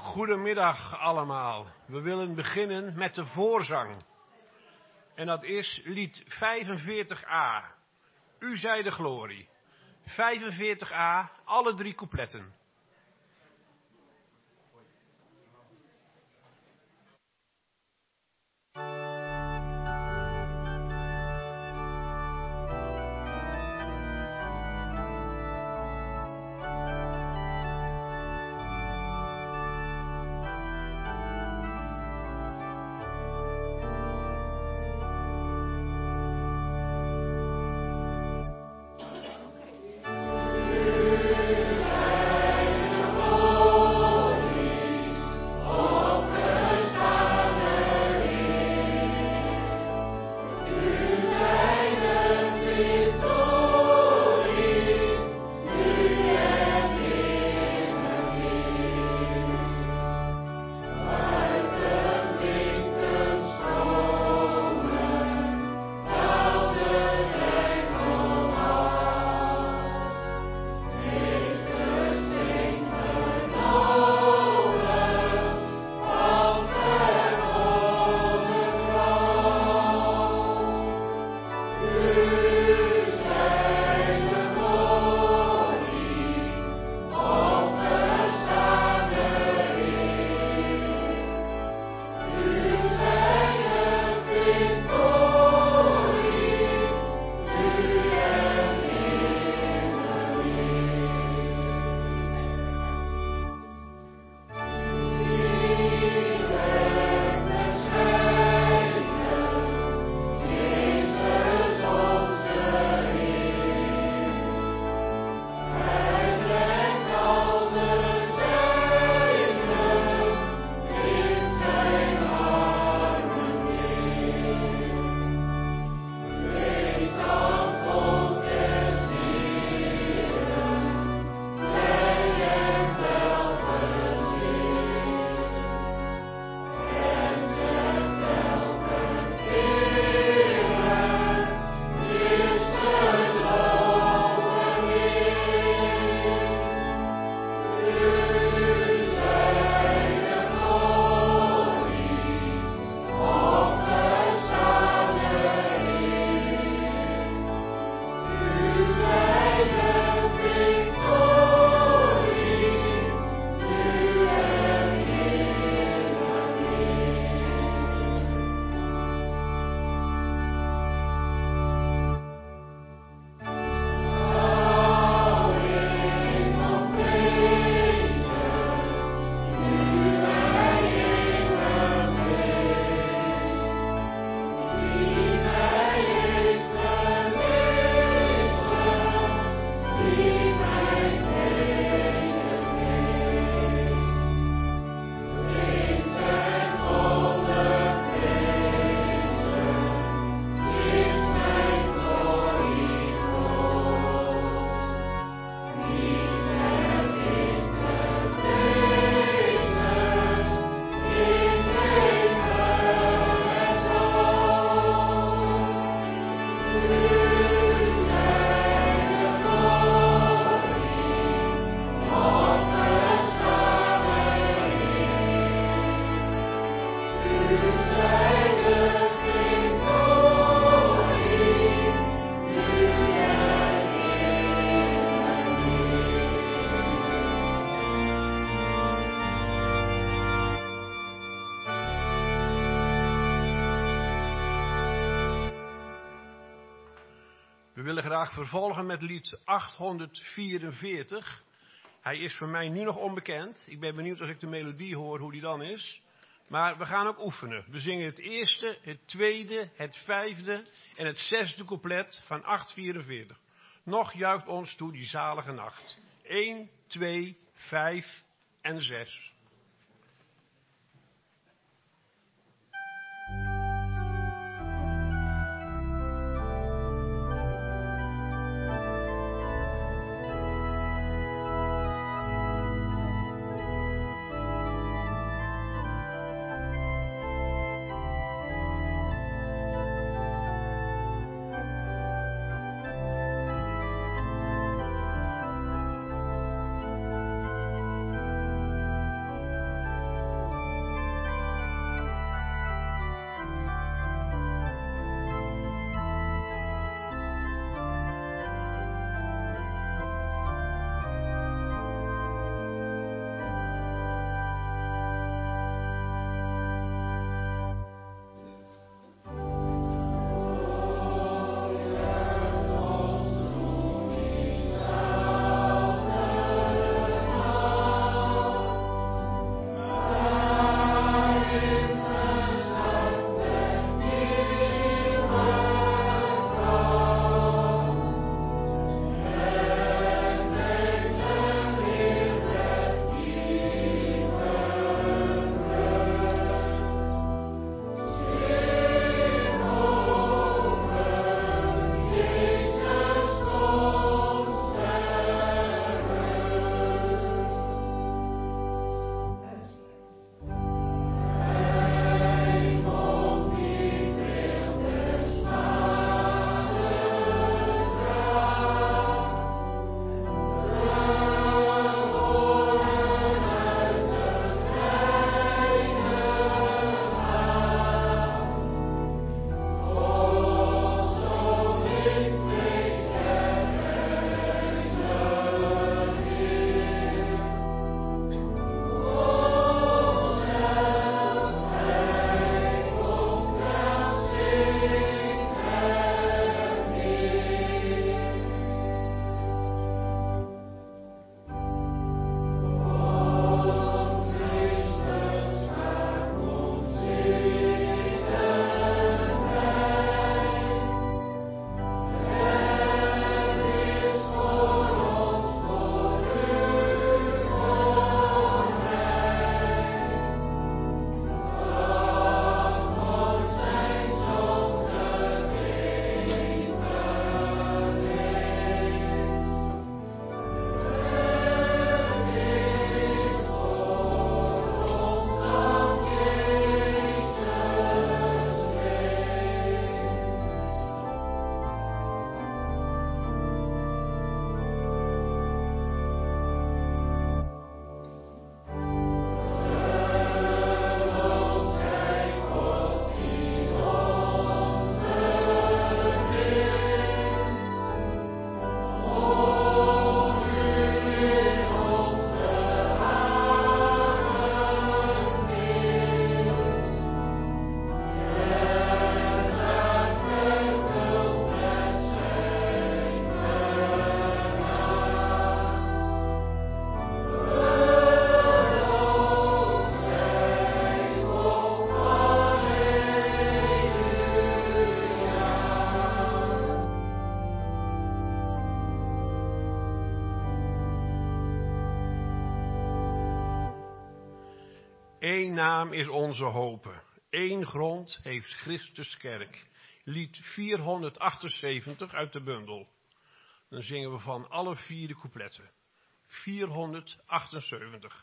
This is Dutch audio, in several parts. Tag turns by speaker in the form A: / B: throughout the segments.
A: Goedemiddag allemaal. We willen beginnen met de voorzang. En dat is lied 45a. U zij de glorie. 45a, alle 3 coupletten. We willen graag vervolgen met lied 844. Hij is voor mij nu nog onbekend. Ik ben benieuwd als ik de melodie hoor hoe die dan is. Maar we gaan ook oefenen. We zingen het eerste, het tweede, het vijfde en het zesde couplet van 844. Nog juicht ons toe die zalige nacht. 1, 2, 5 en 6. Eén naam is onze hope. Eén grond heeft Christus kerk. Lied 478 uit de bundel. Dan zingen we van alle 4 de coupletten. 478.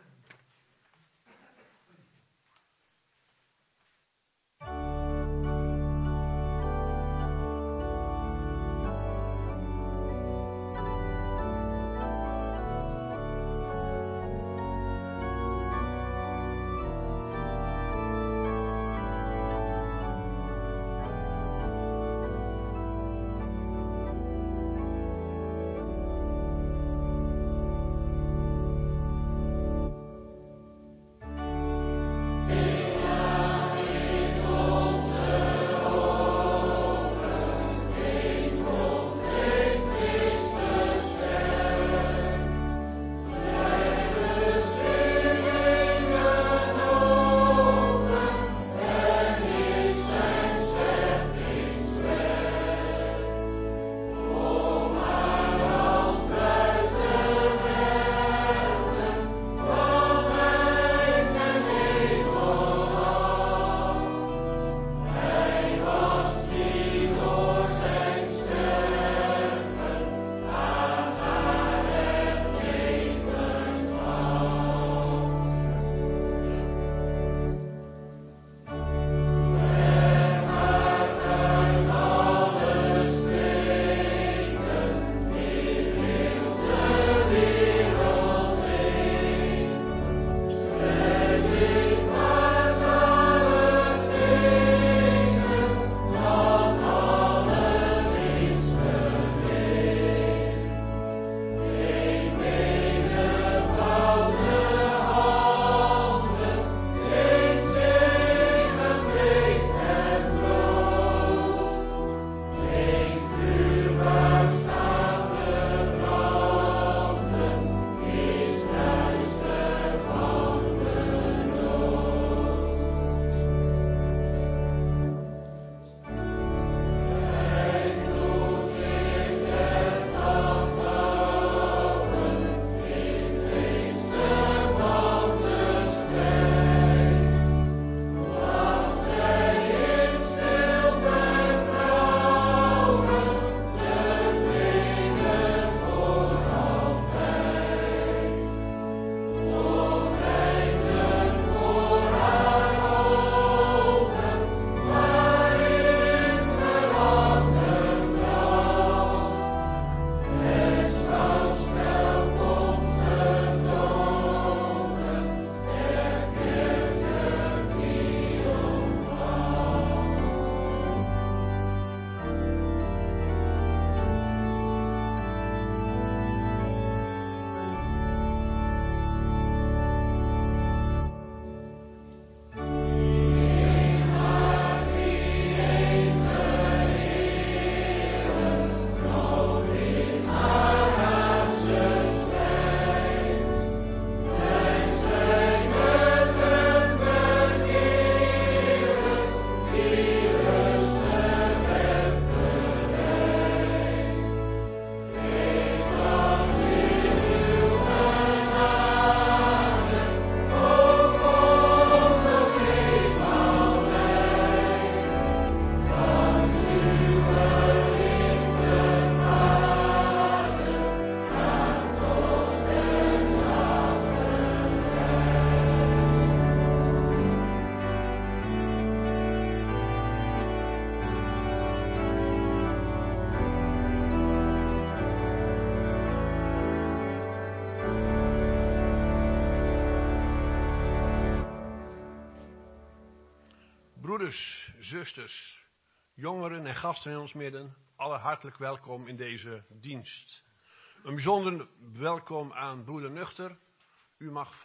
A: Broeders, zusters, jongeren en gasten in ons midden, alle hartelijk welkom in deze dienst. Een bijzonder welkom aan broeder Nuchter. U mag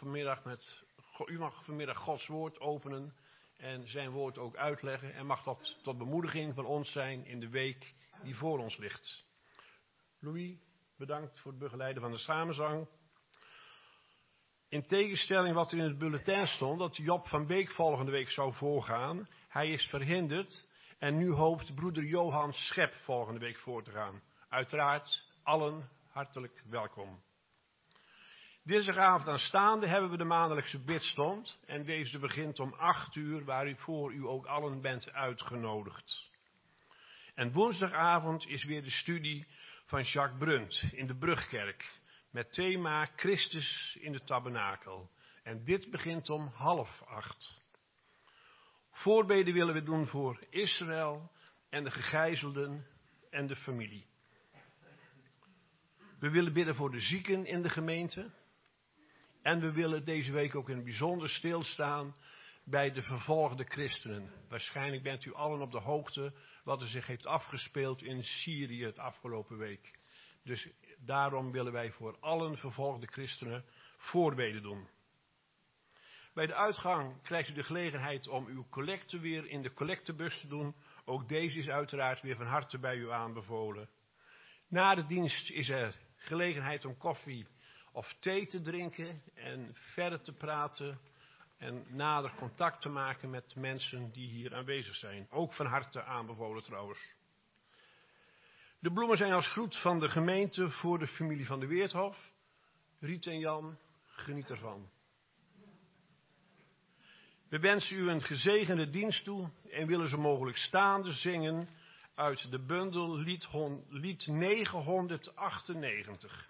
A: vanmiddag Gods woord openen en zijn woord ook uitleggen. En mag dat tot bemoediging van ons zijn in de week die voor ons ligt. Louis, bedankt voor het begeleiden van de samenzang. In tegenstelling wat er in het bulletin stond, dat Job van Beek volgende week zou voorgaan. Hij is verhinderd en nu hoopt broeder Johan Schep volgende week voor te gaan. Uiteraard allen hartelijk welkom. Dinsdagavond aanstaande hebben we de maandelijkse bidstond. En deze begint om 8:00, waarvoor u ook allen bent uitgenodigd. En woensdagavond is weer de studie van Jacques Brunt in de Brugkerk. Met thema Christus in de tabernakel. En dit begint om 7:30. Voorbeden willen we doen voor Israël en de gegijzelden en de familie. We willen bidden voor de zieken in de gemeente. En we willen deze week ook in het bijzonder stilstaan bij de vervolgde christenen. Waarschijnlijk bent u allen op de hoogte wat er zich heeft afgespeeld in Syrië het afgelopen week. Dus daarom willen wij voor allen vervolgde christenen voorbeden doen. Bij de uitgang krijgt u de gelegenheid om uw collecte weer in de collectebus te doen. Ook deze is uiteraard weer van harte bij u aanbevolen. Na de dienst is er gelegenheid om koffie of thee te drinken en verder te praten en nader contact te maken met mensen die hier aanwezig zijn. Ook van harte aanbevolen trouwens. De bloemen zijn als groet van de gemeente voor de familie van de Weerthof. Riet en Jan, geniet ervan. We wensen u een gezegende dienst toe en willen zo mogelijk staande zingen uit de bundel lied 998.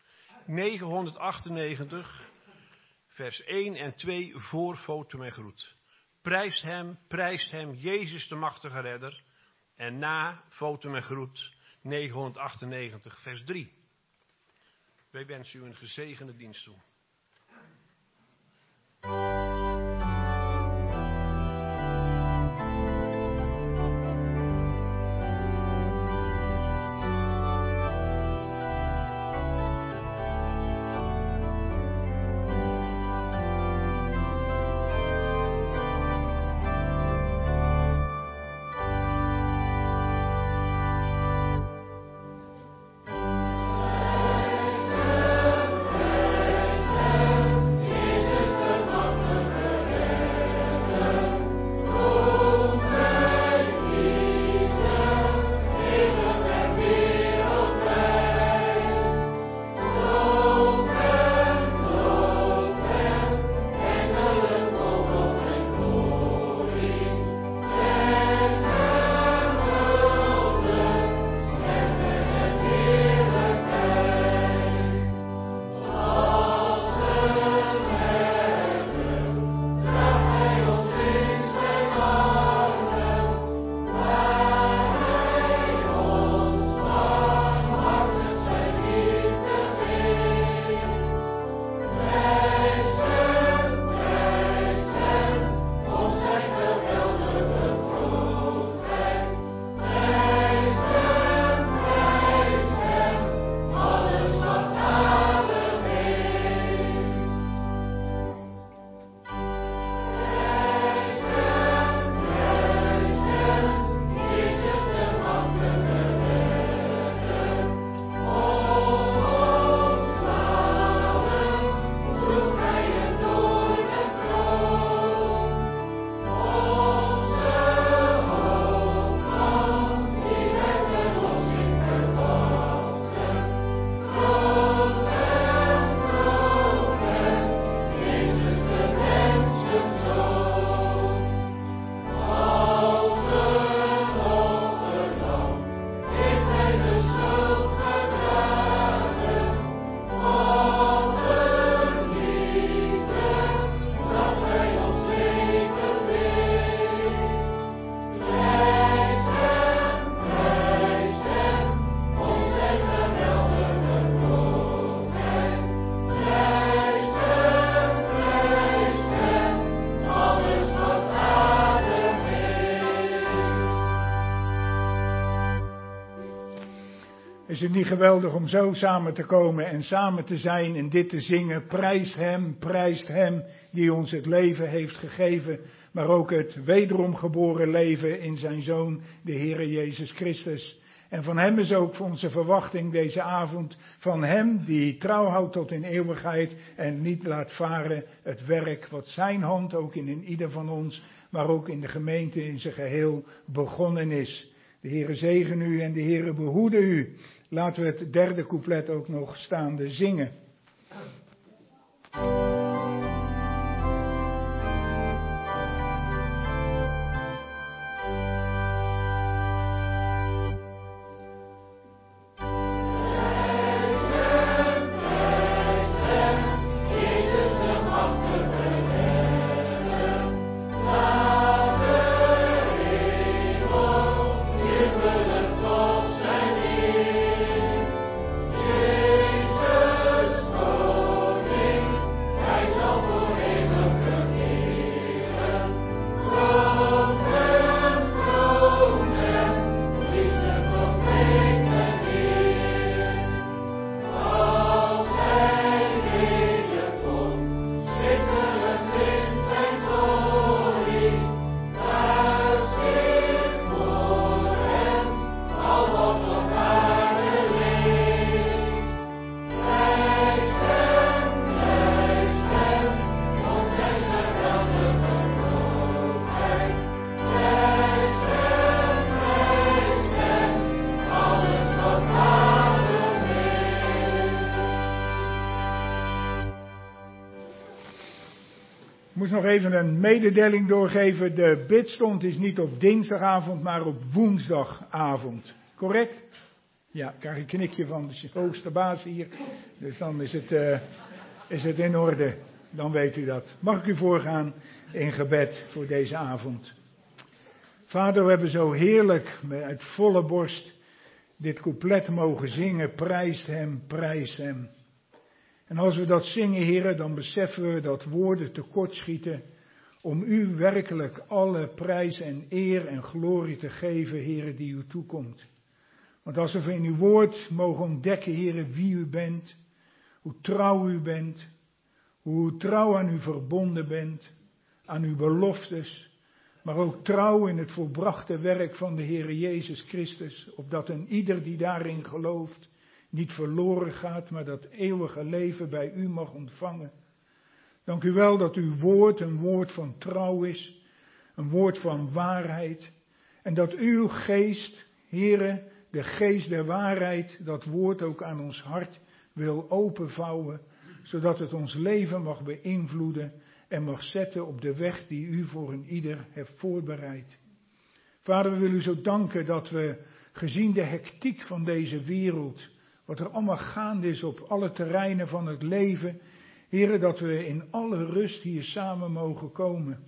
A: 998, vers 1 en 2 voor Fotum en Groet. Prijst hem, Jezus de machtige redder. En na Fotum en Groet 998, vers 3. Wij wensen u een gezegende dienst toe.
B: Is het niet geweldig om zo samen te komen en samen te zijn en dit te zingen? Prijst hem die ons het leven heeft gegeven, maar ook het wederom geboren leven in zijn Zoon, de Heere Jezus Christus. En van hem is ook onze verwachting deze avond, van hem die trouw houdt tot in eeuwigheid en niet laat varen het werk wat zijn hand ook in ieder van ons, maar ook in de gemeente in zijn geheel begonnen is. De Heere zegen u en de Heere behoede u. Laten we het derde couplet ook nog staande zingen. moest nog even een mededeling doorgeven. De bidstond is niet op dinsdagavond, maar op woensdagavond. Correct? Ja, ik krijg een knikje van de hoogste baas hier. Dus dan is het in orde. Dan weet u dat. Mag ik u voorgaan in gebed voor deze avond? Vader, we hebben zo heerlijk uit volle borst dit couplet mogen zingen. Prijst hem, prijst hem. En als we dat zingen, heren, dan beseffen we dat woorden tekortschieten om u werkelijk alle prijs en eer en glorie te geven, heren, die u toekomt. Want als we in uw woord mogen ontdekken, heren, wie u bent, hoe trouw u bent, hoe trouw aan u verbonden bent, aan uw beloftes, maar ook trouw in het volbrachte werk van de Heere Jezus Christus, opdat een ieder die daarin gelooft niet verloren gaat, maar dat eeuwige leven bij u mag ontvangen. Dank u wel dat uw woord een woord van trouw is, een woord van waarheid, en dat uw geest, Heere, de geest der waarheid, dat woord ook aan ons hart wil openvouwen, zodat het ons leven mag beïnvloeden en mag zetten op de weg die u voor een ieder hebt voorbereid. Vader, we willen u zo danken dat we, gezien de hectiek van deze wereld, wat er allemaal gaande is op alle terreinen van het leven, Heere, dat we in alle rust hier samen mogen komen.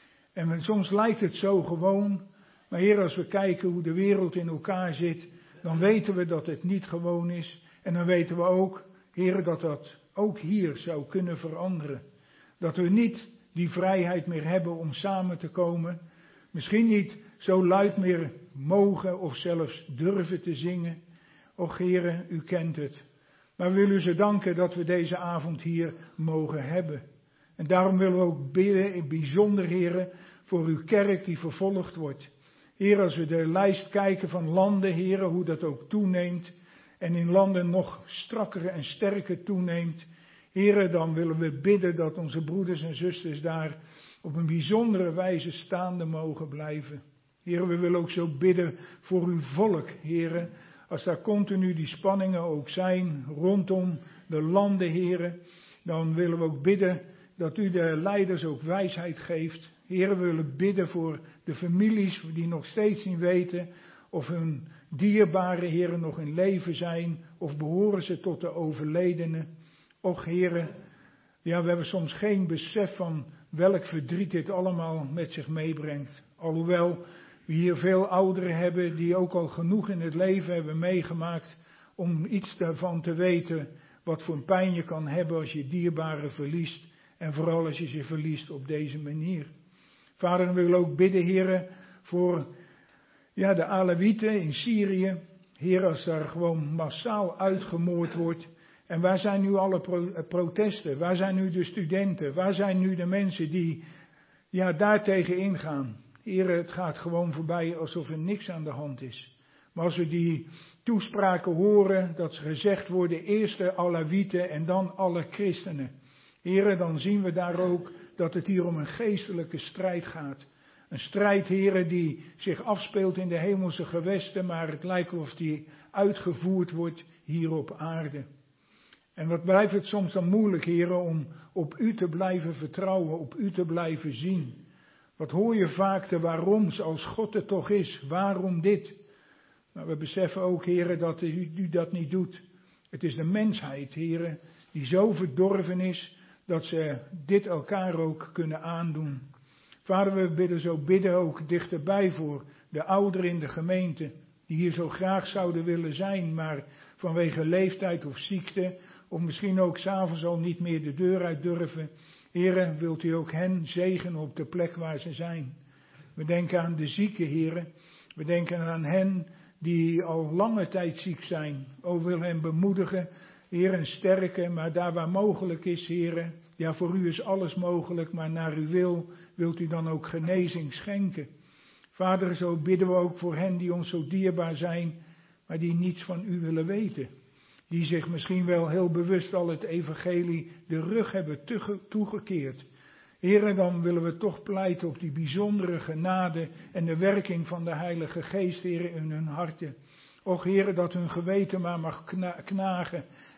B: En soms lijkt het zo gewoon, maar Heer, als we kijken hoe de wereld in elkaar zit, dan weten we dat het niet gewoon is. En dan weten we ook, Heer, dat dat ook hier zou kunnen veranderen. Dat we niet die vrijheid meer hebben om samen te komen. Misschien niet zo luid meer mogen of zelfs durven te zingen. Och Heer, u kent het. Maar we willen u zo danken dat we deze avond hier mogen hebben. En daarom willen we ook bidden, in bijzonder, Heer, voor uw kerk die vervolgd wordt. Heer, als we de lijst kijken van landen, Heer, hoe dat ook toeneemt. En in landen nog strakker en sterker toeneemt. Heer, dan willen we bidden dat onze broeders en zusters daar op een bijzondere wijze staande mogen blijven. Heer, we willen ook zo bidden voor uw volk, Heer. Als daar continu die spanningen ook zijn rondom de landen, Heer, dan willen we ook bidden dat u de leiders ook wijsheid geeft. Heer, we willen bidden voor de families die nog steeds niet weten of hun dierbare, Heer, nog in leven zijn of behoren ze tot de overledenen. Och, Heer, ja, we hebben soms geen besef van welk verdriet dit allemaal met zich meebrengt. Alhoewel we hier veel ouderen hebben die ook al genoeg in het leven hebben meegemaakt om iets daarvan te weten wat voor een pijn je kan hebben als je dierbaren verliest en vooral als je ze verliest op deze manier. Vader, we willen ook bidden, Heer, voor de Alawieten in Syrië. Heer, als daar gewoon massaal uitgemoord wordt. En waar zijn nu alle protesten? Waar zijn nu de studenten? Waar zijn nu de mensen die daartegen ingaan? Heer, het gaat gewoon voorbij alsof er niks aan de hand is. Maar als we die toespraken horen, dat ze gezegd worden, eerst de Alawieten en dan alle christenen. Heer, dan zien we daar ook dat het hier om een geestelijke strijd gaat. Een strijd, Heer, die zich afspeelt in de hemelse gewesten, maar het lijkt of die uitgevoerd wordt hier op aarde. En wat blijft het soms dan moeilijk, Heer, om op u te blijven vertrouwen, op u te blijven zien. Wat hoor je vaak de waaroms als God het toch is, waarom dit? Maar we beseffen ook, Heer, dat u dat niet doet. Het is de mensheid, Heer, die zo verdorven is dat ze dit elkaar ook kunnen aandoen. Vader, we bidden ook dichterbij voor de ouderen in de gemeente, die hier zo graag zouden willen zijn, maar vanwege leeftijd of ziekte, of misschien ook 's avonds al niet meer de deur uit durven. Heere, wilt u ook hen zegenen op de plek waar ze zijn. We denken aan de zieken, Heere. We denken aan hen die al lange tijd ziek zijn. O, wil hen bemoedigen, Heer, en sterken, maar daar waar mogelijk is, Heer, ja, voor u is alles mogelijk, maar naar uw wil wilt u dan ook genezing schenken. Vader, zo bidden we ook voor hen die ons zo dierbaar zijn, maar die niets van u willen weten. Die zich misschien wel heel bewust al het evangelie de rug hebben toegekeerd. Heer, dan willen we toch pleiten op die bijzondere genade en de werking van de Heilige Geest, Heer, in hun harten. Och, Heer, dat hun geweten maar mag knagen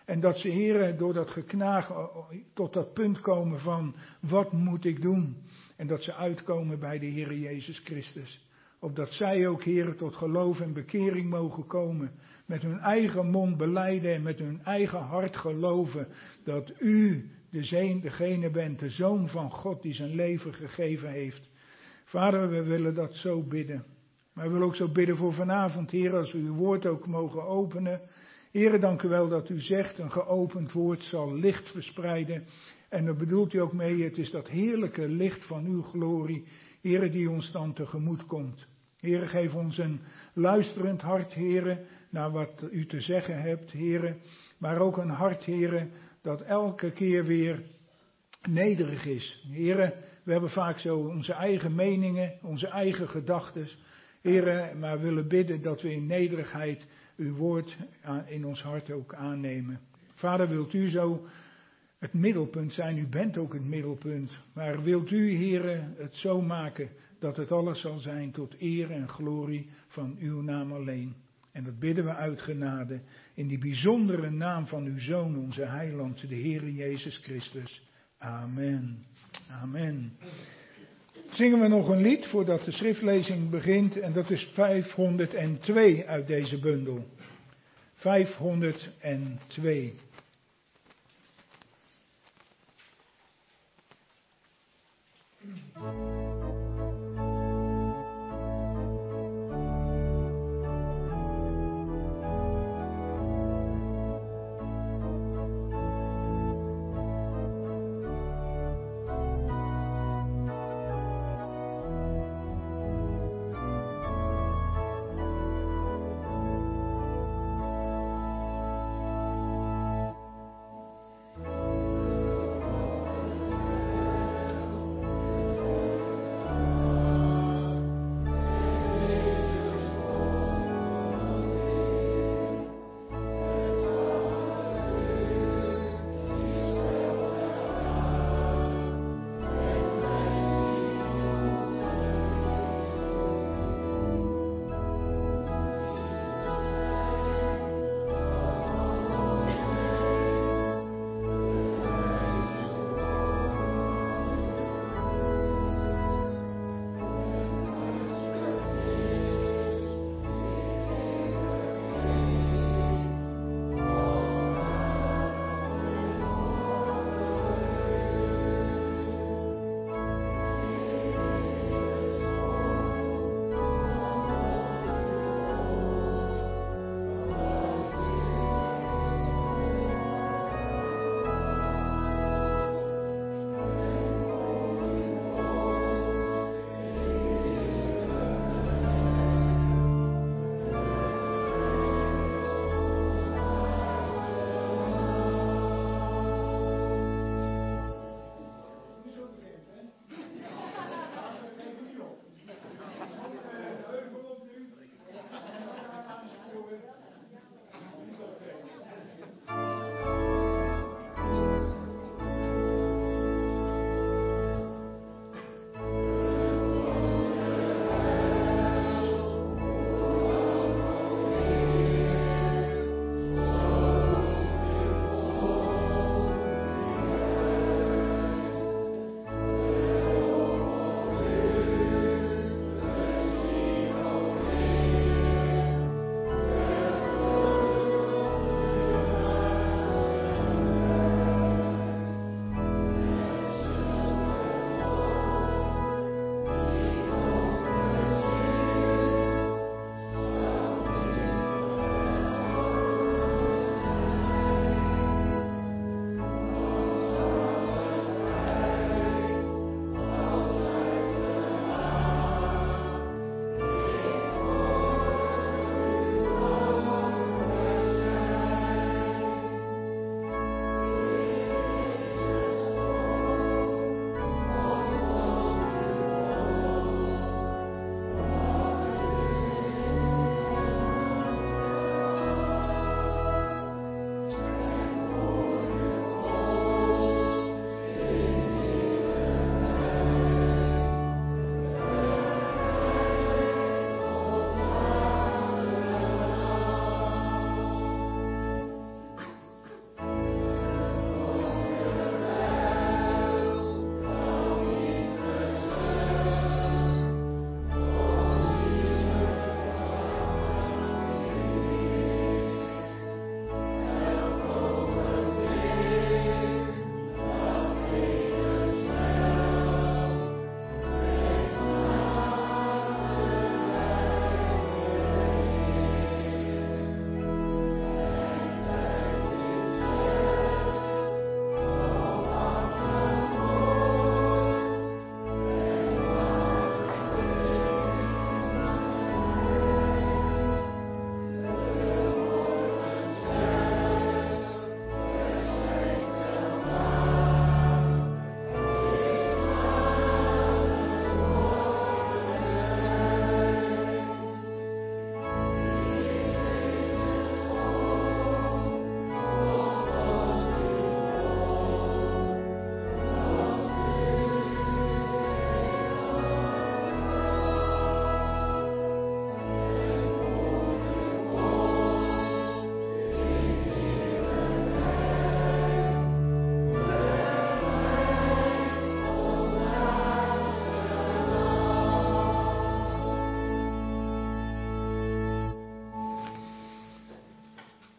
B: En dat ze, Heere, door dat geknaag tot dat punt komen van, wat moet ik doen? En dat ze uitkomen bij de Heere Jezus Christus. Opdat zij ook, Heere, tot geloof en bekering mogen komen. Met hun eigen mond belijden en met hun eigen hart geloven dat u degene bent, de Zoon van God die zijn leven gegeven heeft. Vader, we willen dat zo bidden. Maar we willen ook zo bidden voor vanavond, Heer, als we uw woord ook mogen openen. Heer, dank u wel dat u zegt, een geopend woord zal licht verspreiden. En daar bedoelt u ook mee, het is dat heerlijke licht van uw glorie, Heer, die ons dan tegemoet komt. Heer, geef ons een luisterend hart, Heer, naar wat u te zeggen hebt, Heer. Maar ook een hart, Heer, dat elke keer weer nederig is. Heer, we hebben vaak zo onze eigen meningen, onze eigen gedachten. Heer, maar we willen bidden dat we in nederigheid uw woord in ons hart ook aannemen. Vader, wilt u zo het middelpunt zijn? U bent ook het middelpunt. Maar wilt u, Heer, het zo maken dat het alles zal zijn tot eer en glorie van uw naam alleen. En dat bidden we uit genade in die bijzondere naam van uw Zoon, onze Heiland, de Heere Jezus Christus. Amen. Amen. Zingen we nog een lied voordat de schriftlezing begint. En dat is 502 uit deze bundel. 502.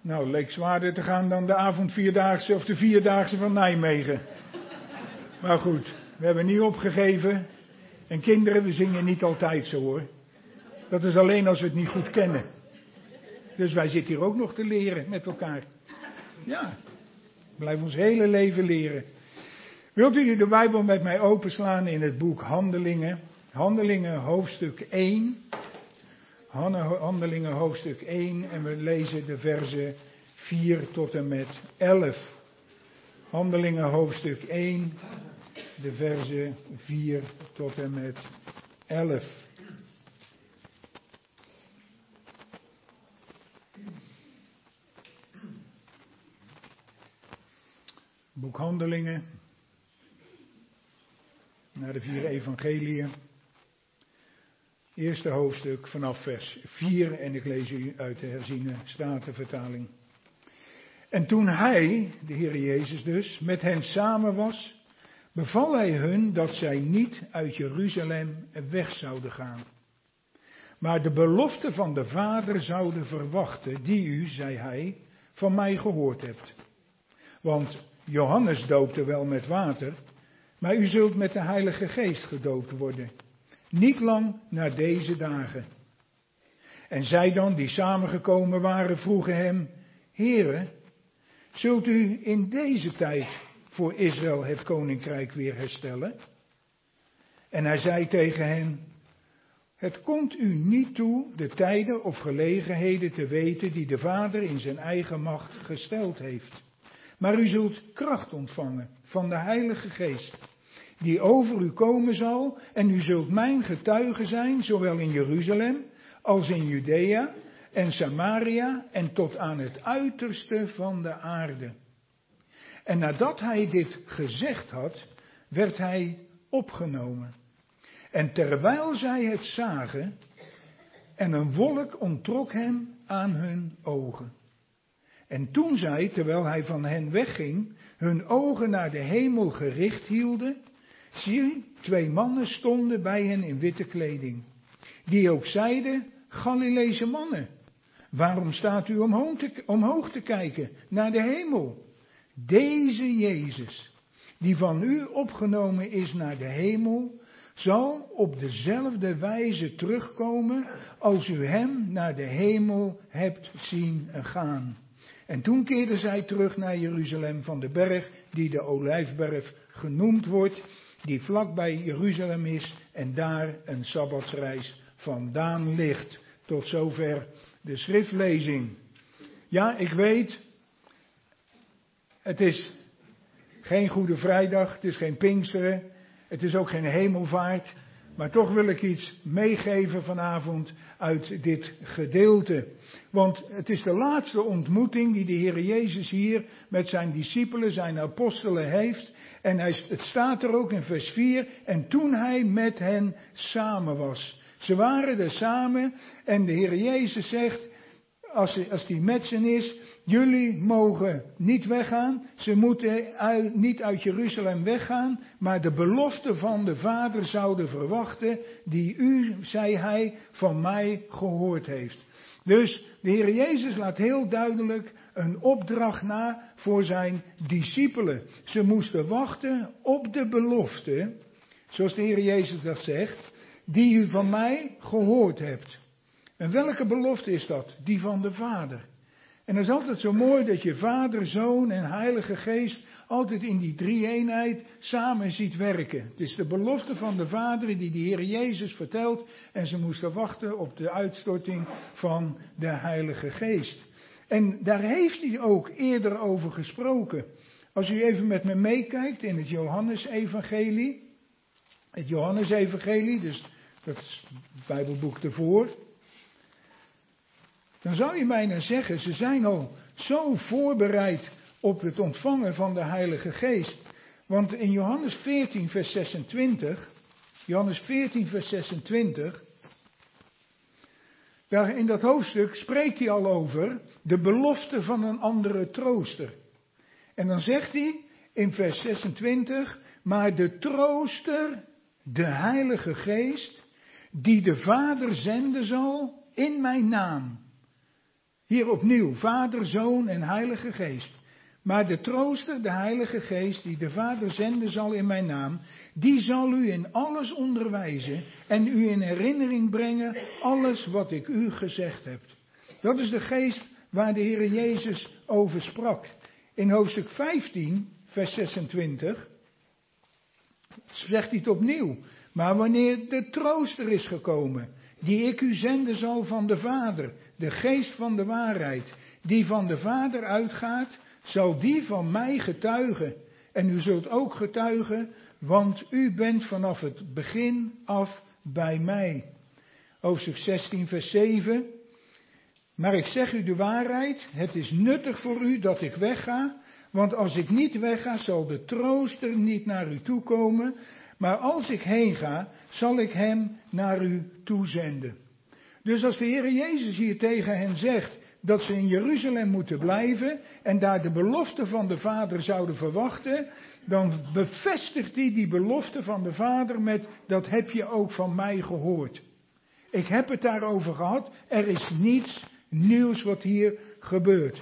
B: Nou, leek zwaarder te gaan dan de avondvierdaagse of de vierdaagse van Nijmegen. Maar goed, we hebben niet opgegeven. En kinderen, we zingen niet altijd zo hoor. Dat is alleen als we het niet goed kennen. Dus wij zitten hier ook nog te leren met elkaar. Ja, we blijven ons hele leven leren. Wilt u de Bijbel met mij openslaan in het boek Handelingen? Handelingen hoofdstuk 1. Handelingen hoofdstuk 1 en we lezen de verzen 4 tot en met 11. Handelingen hoofdstuk 1, de verzen 4 tot en met 11. Boek Handelingen, naar de 4 evangeliën. Eerste hoofdstuk vanaf vers 4 en ik lees u uit de herziene statenvertaling. En toen hij, de Heer Jezus dus, met hen samen was, beval hij hun dat zij niet uit Jeruzalem weg zouden gaan, maar de belofte van de Vader zouden verwachten, die u, zei hij, van mij gehoord hebt. Want Johannes doopte wel met water, maar u zult met de Heilige Geest gedoopt worden. Niet lang na deze dagen. En zij dan, die samengekomen waren, vroegen hem, Heere, zult u in deze tijd voor Israël het koninkrijk weer herstellen? En hij zei tegen hen, het komt u niet toe de tijden of gelegenheden te weten die de Vader in zijn eigen macht gesteld heeft. Maar u zult kracht ontvangen van de Heilige Geest, die over u komen zal, en u zult mijn getuige zijn, zowel in Jeruzalem als in Judea en Samaria en tot aan het uiterste van de aarde. En nadat hij dit gezegd had, werd hij opgenomen. En terwijl zij het zagen, en een wolk onttrok hem aan hun ogen. En toen zij, terwijl hij van hen wegging, hun ogen naar de hemel gericht hielden, zie, 2 mannen stonden bij hen in witte kleding, die ook zeiden, Galileese mannen, waarom staat u omhoog te kijken naar de hemel? Deze Jezus, die van u opgenomen is naar de hemel, zal op dezelfde wijze terugkomen als u hem naar de hemel hebt zien gaan. En toen keerden zij terug naar Jeruzalem van de berg die de Olijfberg genoemd wordt, die vlakbij Jeruzalem is en daar een sabbatsreis vandaan ligt. Tot zover de schriftlezing. Ja, ik weet, het is geen Goede Vrijdag, het is geen Pinksteren, het is ook geen hemelvaart, maar toch wil ik iets meegeven vanavond uit dit gedeelte. Want het is de laatste ontmoeting die de Heer Jezus hier met zijn discipelen, zijn apostelen heeft. En het staat er ook in vers 4, en toen hij met hen samen was. Ze waren er samen en de Heer Jezus zegt, als die met hen is, jullie mogen niet weggaan, ze moeten niet uit Jeruzalem weggaan, maar de belofte van de Vader zouden verwachten, die u, zei hij, van mij gehoord heeft. Dus de Heer Jezus laat heel duidelijk een opdracht na voor zijn discipelen. Ze moesten wachten op de belofte, zoals de Heer Jezus dat zegt, die u van mij gehoord hebt. En welke belofte is dat? Die van de Vader. En het is altijd zo mooi dat je Vader, Zoon en Heilige Geest altijd in die drie-eenheid samen ziet werken. Het is de belofte van de Vader die de Heer Jezus vertelt en ze moesten wachten op de uitstorting van de Heilige Geest. En daar heeft hij ook eerder over gesproken. Als u even met me meekijkt in het Johannesevangelie. Het Johannesevangelie, dus dat is het Bijbelboek ervoor. Dan zou je bijna zeggen, ze zijn al zo voorbereid op het ontvangen van de Heilige Geest. Want in Johannes 14 vers 26, daar in dat hoofdstuk spreekt hij al over de belofte van een andere trooster. En dan zegt hij in vers 26, maar de trooster, de Heilige Geest, die de Vader zenden zal in mijn naam. Hier opnieuw, Vader, Zoon en Heilige Geest. Maar de trooster, de Heilige Geest, die de Vader zenden zal in mijn naam, die zal u in alles onderwijzen en u in herinnering brengen alles wat ik u gezegd heb. Dat is de geest waar de Heer Jezus over sprak. In hoofdstuk 15, vers 26, zegt hij het opnieuw. Maar wanneer de trooster is gekomen, die ik u zenden zal van de Vader, de geest van de waarheid, die van de Vader uitgaat, zal die van mij getuigen. En u zult ook getuigen, want u bent vanaf het begin af bij mij. Hoofdstuk 16, vers 7. Maar ik zeg u de waarheid, het is nuttig voor u dat ik wegga, want als ik niet wegga, zal de trooster niet naar u toekomen, maar als ik heen ga, zal ik hem naar u toezenden. Dus als de Heer Jezus hier tegen hen zegt dat ze in Jeruzalem moeten blijven en daar de belofte van de Vader zouden verwachten, dan bevestigt hij die belofte van de Vader met: dat heb je ook van mij gehoord. Ik heb het daarover gehad, er is niets nieuws wat hier gebeurt.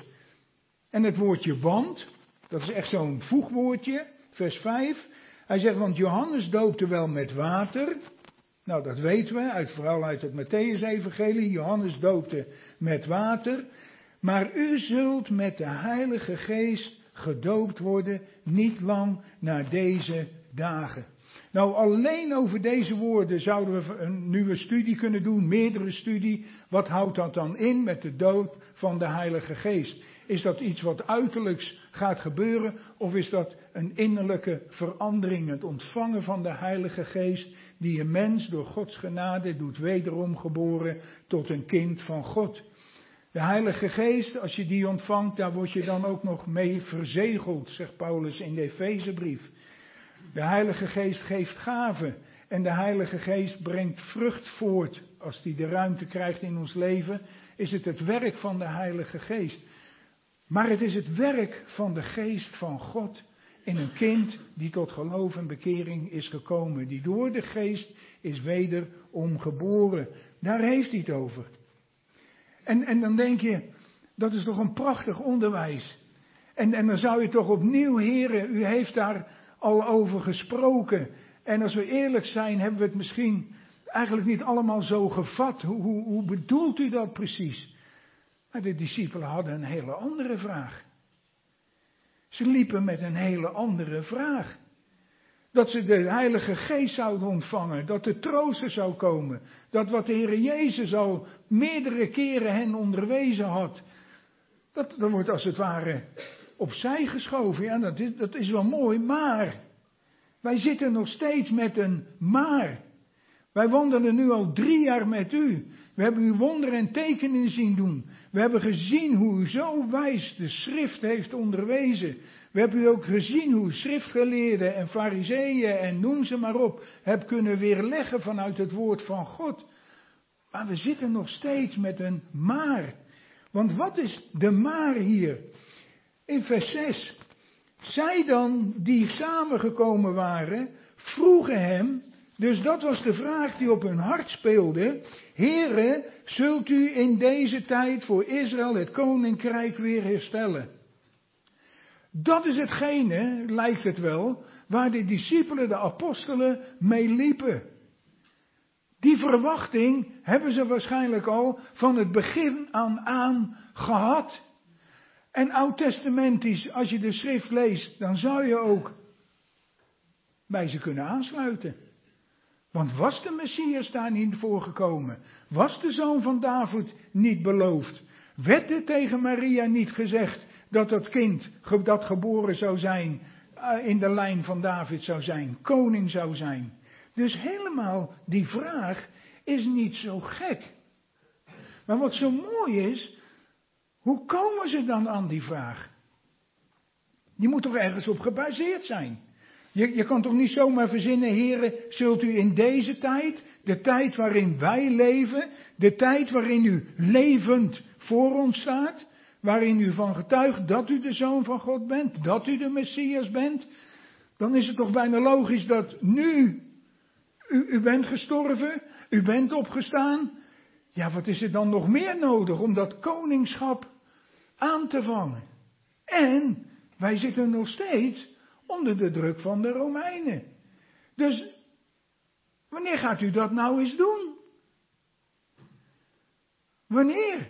B: En het woordje want, dat is echt zo'n voegwoordje, vers 5. Hij zegt, want Johannes doopte wel met water. Nou, dat weten we, vooral uit het Mattheüs-evangelie. Johannes doopte met water. Maar u zult met de Heilige Geest gedoopt worden, niet lang na deze dagen. Nou, alleen over deze woorden zouden we een nieuwe studie kunnen doen, meerdere studie. Wat houdt dat dan in met de doop van de Heilige Geest? Is dat iets wat uiterlijks gaat gebeuren of is dat een innerlijke verandering, het ontvangen van de Heilige Geest die een mens door Gods genade doet wederom geboren tot een kind van God? De Heilige Geest, als je die ontvangt, daar word je dan ook nog mee verzegeld, zegt Paulus in de Efezebrief. De Heilige Geest geeft gaven en de Heilige Geest brengt vrucht voort. Als die de ruimte krijgt in ons leven, is het werk van de Heilige Geest. Maar het is het werk van de Geest van God in een kind die tot geloof en bekering is gekomen. Die door de Geest is wederom geboren. Daar heeft hij het over. En dan denk je, dat is toch een prachtig onderwijs. En dan zou je toch opnieuw, heren, u heeft daar al over gesproken. En als we eerlijk zijn, hebben we het misschien eigenlijk niet allemaal zo gevat. Hoe bedoelt u dat precies? Maar de discipelen hadden een hele andere vraag. Ze liepen met een hele andere vraag. Dat ze de Heilige Geest zouden ontvangen, dat de trooster zou komen. Dat wat de Heer Jezus al meerdere keren hen onderwezen had. Dat wordt als het ware opzij geschoven. Ja, dat is wel mooi, maar wij zitten nog steeds met een maar. Wij wandelen nu al 3 jaar met u. We hebben u wonderen en tekenen zien doen. We hebben gezien hoe u zo wijs de schrift heeft onderwezen. We hebben u ook gezien hoe schriftgeleerden en fariseeën en noem ze maar op, heb kunnen weerleggen vanuit het woord van God. Maar we zitten nog steeds met een maar. Want wat is de maar hier? In vers 6. Zij dan die samengekomen waren, vroegen hem, dus dat was de vraag die op hun hart speelde: Heere, zult u in deze tijd voor Israël het koninkrijk weer herstellen? Dat is hetgene, lijkt het wel, waar de discipelen, de apostelen, mee liepen. Die verwachting hebben ze waarschijnlijk al van het begin aan gehad. En oud-testamentisch, als je de schrift leest, dan zou je ook bij ze kunnen aansluiten. Want was de Messias daar niet voorgekomen? Was de zoon van David niet beloofd? Werd er tegen Maria niet gezegd dat dat kind dat geboren zou zijn, in de lijn van David zou zijn, koning zou zijn? Dus helemaal die vraag is niet zo gek. Maar wat zo mooi is, hoe komen ze dan aan die vraag? Die moet toch ergens op gebaseerd zijn? Je kan toch niet zomaar verzinnen, heren, zult u in deze tijd, de tijd waarin wij leven, de tijd waarin u levend voor ons staat, waarin u van getuigt dat u de Zoon van God bent, dat u de Messias bent, dan is het toch bijna logisch dat nu u bent gestorven, u bent opgestaan, Ja, wat is er dan nog meer nodig om dat koningschap aan te vangen? En wij zitten nog steeds onder de druk van de Romeinen. Dus wanneer gaat u dat nou eens doen? Wanneer?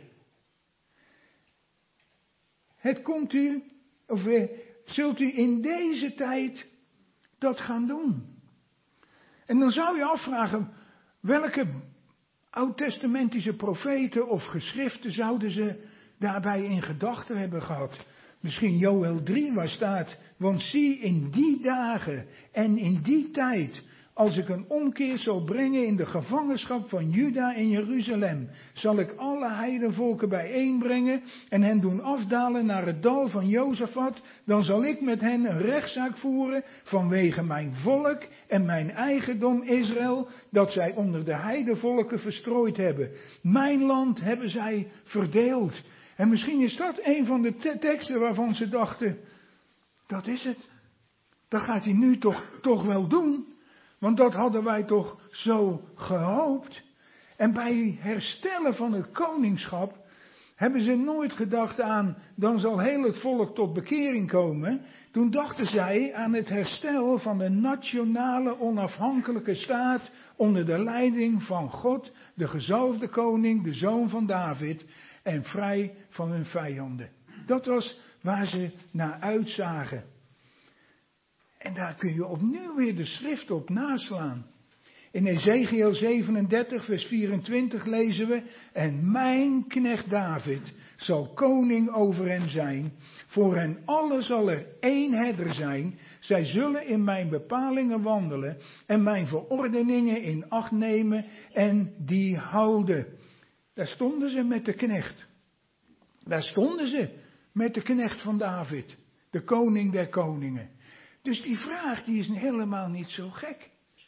B: Zult u in deze tijd dat gaan doen? En dan zou je afvragen, welke oud-testamentische profeten of geschriften zouden ze daarbij in gedachten hebben gehad? Misschien Joël 3 waar staat, want zie in die dagen en in die tijd, als ik een omkeer zal brengen in de gevangenschap van Juda en Jeruzalem, zal ik alle heidenvolken bijeenbrengen en hen doen afdalen naar het dal van Jozafat. Dan zal ik met hen een rechtszaak voeren vanwege mijn volk en mijn eigendom Israël, dat zij onder de heidenvolken verstrooid hebben. Mijn land hebben zij verdeeld. En misschien is dat een van de teksten waarvan ze dachten, dat is het. Dat gaat hij nu toch wel doen. Want dat hadden wij toch zo gehoopt. En bij herstellen van het koningschap hebben ze nooit gedacht aan, dan zal heel het volk tot bekering komen. Toen dachten zij aan het herstel van een nationale onafhankelijke staat onder de leiding van God, de gezalfde koning, de zoon van David, en vrij van hun vijanden. Dat was waar ze naar uitzagen. En daar kun je opnieuw weer de schrift op naslaan. In Ezekiel 37 vers 24 lezen we, en mijn knecht David zal koning over hen zijn. Voor hen allen zal er één herder zijn. Zij zullen in mijn bepalingen wandelen en mijn verordeningen in acht nemen en die houden. Daar stonden ze met de knecht. Daar stonden ze met de knecht van David, de koning der koningen. Dus die vraag die is helemaal niet zo gek.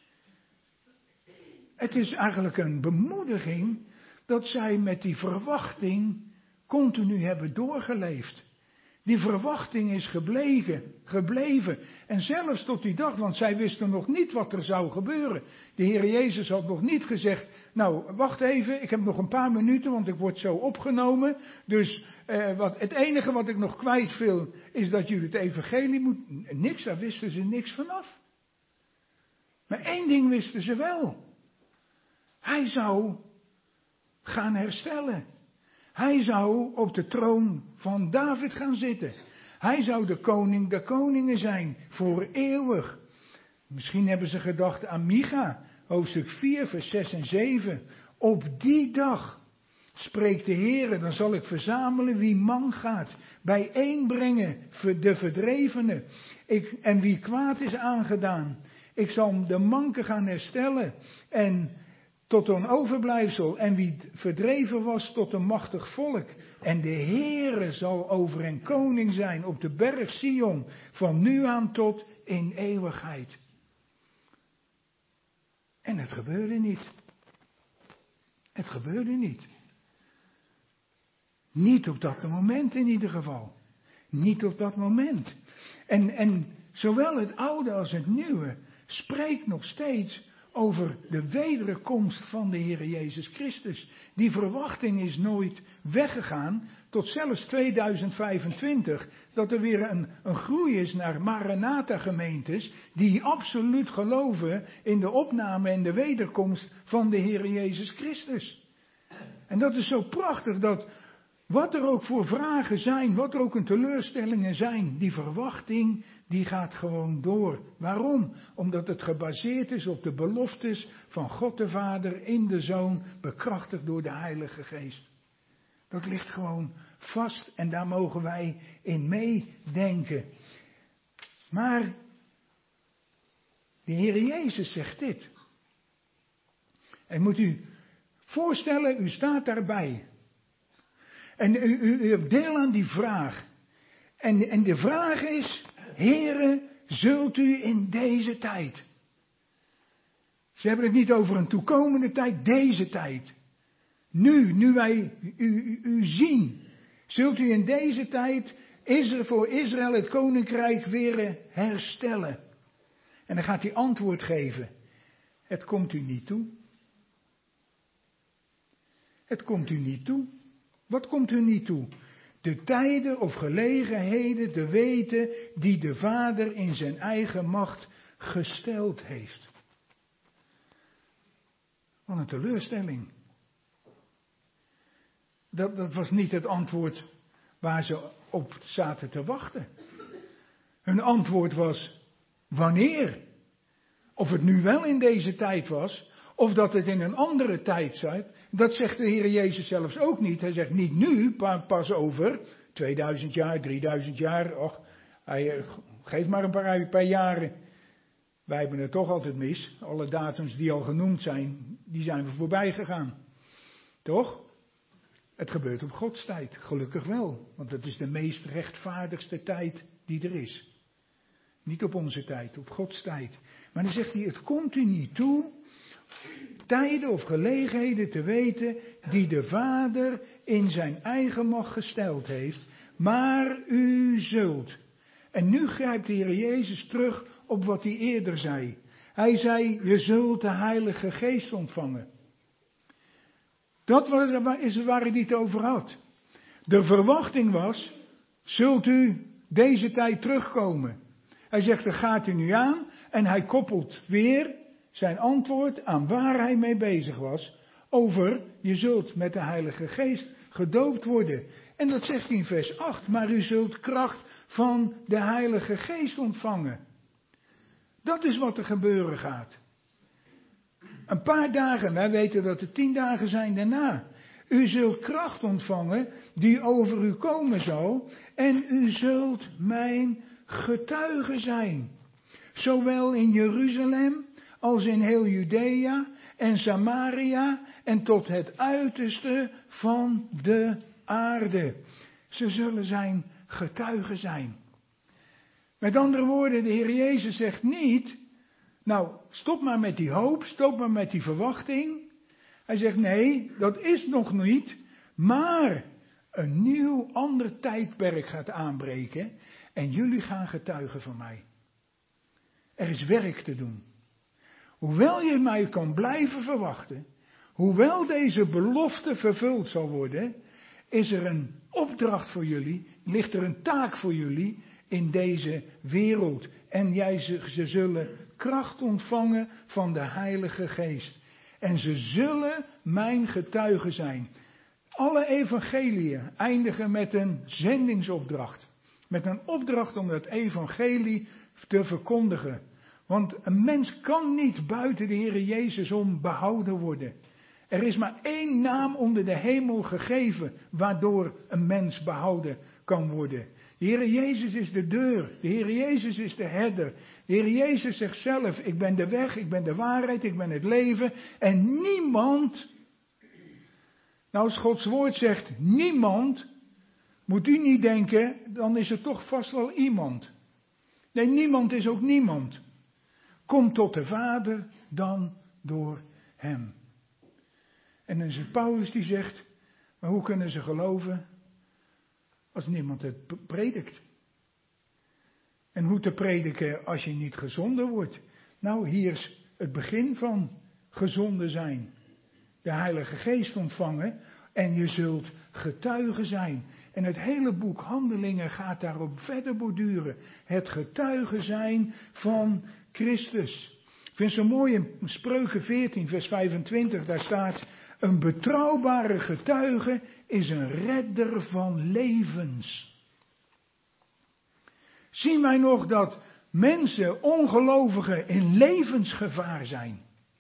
B: Het is eigenlijk een bemoediging dat zij met die verwachting continu hebben doorgeleefd. Die verwachting is gebleven. En zelfs tot die dag, want zij wisten nog niet wat er zou gebeuren. De Heer Jezus had nog niet gezegd, nou wacht even, ik heb nog een paar minuten, want ik word zo opgenomen. Dus het enige wat ik nog kwijt wil, is dat jullie het evangelie moeten. Niks, daar wisten ze niks vanaf. Maar één ding wisten ze wel. Hij zou gaan herstellen. Hij zou op de troon van David gaan zitten. Hij zou de koning der koningen zijn, voor eeuwig. Misschien hebben ze gedacht aan Micha, hoofdstuk 4, vers 6 en 7. Op die dag, spreekt de Heere, dan zal ik verzamelen wie mank gaat, bijeenbrengen de verdrevenen en wie kwaad is aangedaan. Ik zal de manken gaan herstellen en tot een overblijfsel, en wie verdreven was tot een machtig volk. En de Heere zal over hen koning zijn op de berg Sion, van nu aan tot in eeuwigheid. En het gebeurde niet. Het gebeurde niet. Niet op dat moment in ieder geval. Niet op dat moment. En zowel het oude als het nieuwe spreekt nog steeds over de wederkomst van de Heer Jezus Christus. Die verwachting is nooit weggegaan, tot zelfs 2025, dat er weer een groei is naar Maranatha gemeentes, die absoluut geloven in de opname en de wederkomst van de Heer Jezus Christus. En dat is zo prachtig, dat wat er ook voor vragen zijn, wat er ook een teleurstellingen zijn, die verwachting, die gaat gewoon door. Waarom? Omdat het gebaseerd is op de beloftes van God de Vader in de Zoon, bekrachtigd door de Heilige Geest. Dat ligt gewoon vast en daar mogen wij in meedenken. Maar de Heer Jezus zegt dit. En moet u voorstellen, u staat daarbij. En u hebt deel aan die vraag. En de vraag is, Heere, zult u in deze tijd. Ze hebben het niet over een toekomende tijd, deze tijd. Nu wij u zien. Zult u in deze tijd voor Israël het koninkrijk weer herstellen. En dan gaat hij antwoord geven. Het komt u niet toe. Het komt u niet toe. Wat komt u niet toe? De tijden of gelegenheden te weten die de Vader in zijn eigen macht gesteld heeft. Wat een teleurstelling. Dat was niet het antwoord waar ze op zaten te wachten. Hun antwoord was, wanneer? Of het nu wel in deze tijd was, of dat het in een andere tijd zat, dat zegt de Heer Jezus zelfs ook niet. Hij zegt niet nu, pas over 2000 jaar, 3000 jaar, och, geef maar een paar jaren. Wij hebben het toch altijd mis. Alle datums die al genoemd zijn, die zijn we voorbij gegaan. Toch? Het gebeurt op Gods tijd, gelukkig wel. Want dat is de meest rechtvaardigste tijd die er is. Niet op onze tijd, op Gods tijd. Maar dan zegt hij, het komt u niet toe tijden of gelegenheden te weten die de Vader in zijn eigen macht gesteld heeft. Maar u zult. En nu grijpt de Heer Jezus terug op wat hij eerder zei. Hij zei, je zult de Heilige Geest ontvangen. Dat is waar hij het over had. De verwachting was, zult u deze tijd terugkomen? Hij zegt, er gaat u nu aan en hij koppelt weer zijn antwoord aan waar hij mee bezig was. Over, je zult met de Heilige Geest gedoopt worden. En dat zegt hij in vers 8, maar u zult kracht van de Heilige Geest ontvangen. Dat is wat er gebeuren gaat. Een paar dagen, wij weten dat het 10 dagen zijn daarna. U zult kracht ontvangen die over u komen zal. En u zult mijn getuige zijn. Zowel in Jeruzalem als in heel Judea en Samaria en tot het uiterste van de aarde. Ze zullen zijn getuigen zijn. Met andere woorden, de Heer Jezus zegt niet, nou stop maar met die hoop, stop maar met die verwachting. Hij zegt nee, dat is nog niet, maar een nieuw ander tijdperk gaat aanbreken en jullie gaan getuigen van mij. Er is werk te doen. Hoewel je mij kan blijven verwachten, hoewel deze belofte vervuld zal worden, is er een opdracht voor jullie, ligt er een taak voor jullie in deze wereld. En ze zullen kracht ontvangen van de Heilige Geest. En ze zullen mijn getuigen zijn. Alle evangeliën eindigen met een zendingsopdracht. Met een opdracht om het evangelie te verkondigen. Want een mens kan niet buiten de Heer Jezus om behouden worden. Er is maar één naam onder de hemel gegeven waardoor een mens behouden kan worden. De Heer Jezus is de deur. De Heer Jezus is de herder. De Heer Jezus zegt zelf, ik ben de weg, ik ben de waarheid, ik ben het leven. En niemand, nou als Gods woord zegt niemand, moet u niet denken, dan is er toch vast wel iemand. Nee, niemand is ook niemand. Kom tot de Vader dan door hem. En dan is het Paulus die zegt, maar hoe kunnen ze geloven als niemand het predikt? En hoe te prediken als je niet gezonden wordt? Nou, hier is het begin van gezonden zijn. De Heilige Geest ontvangen en je zult getuige zijn. En het hele boek Handelingen gaat daarop verder borduren. Het getuige zijn van Christus. Ik vind het zo mooi in Spreuken 14 vers 25, daar staat, een betrouwbare getuige is een redder van levens. Zien wij nog dat mensen, ongelovigen, in levensgevaar zijn?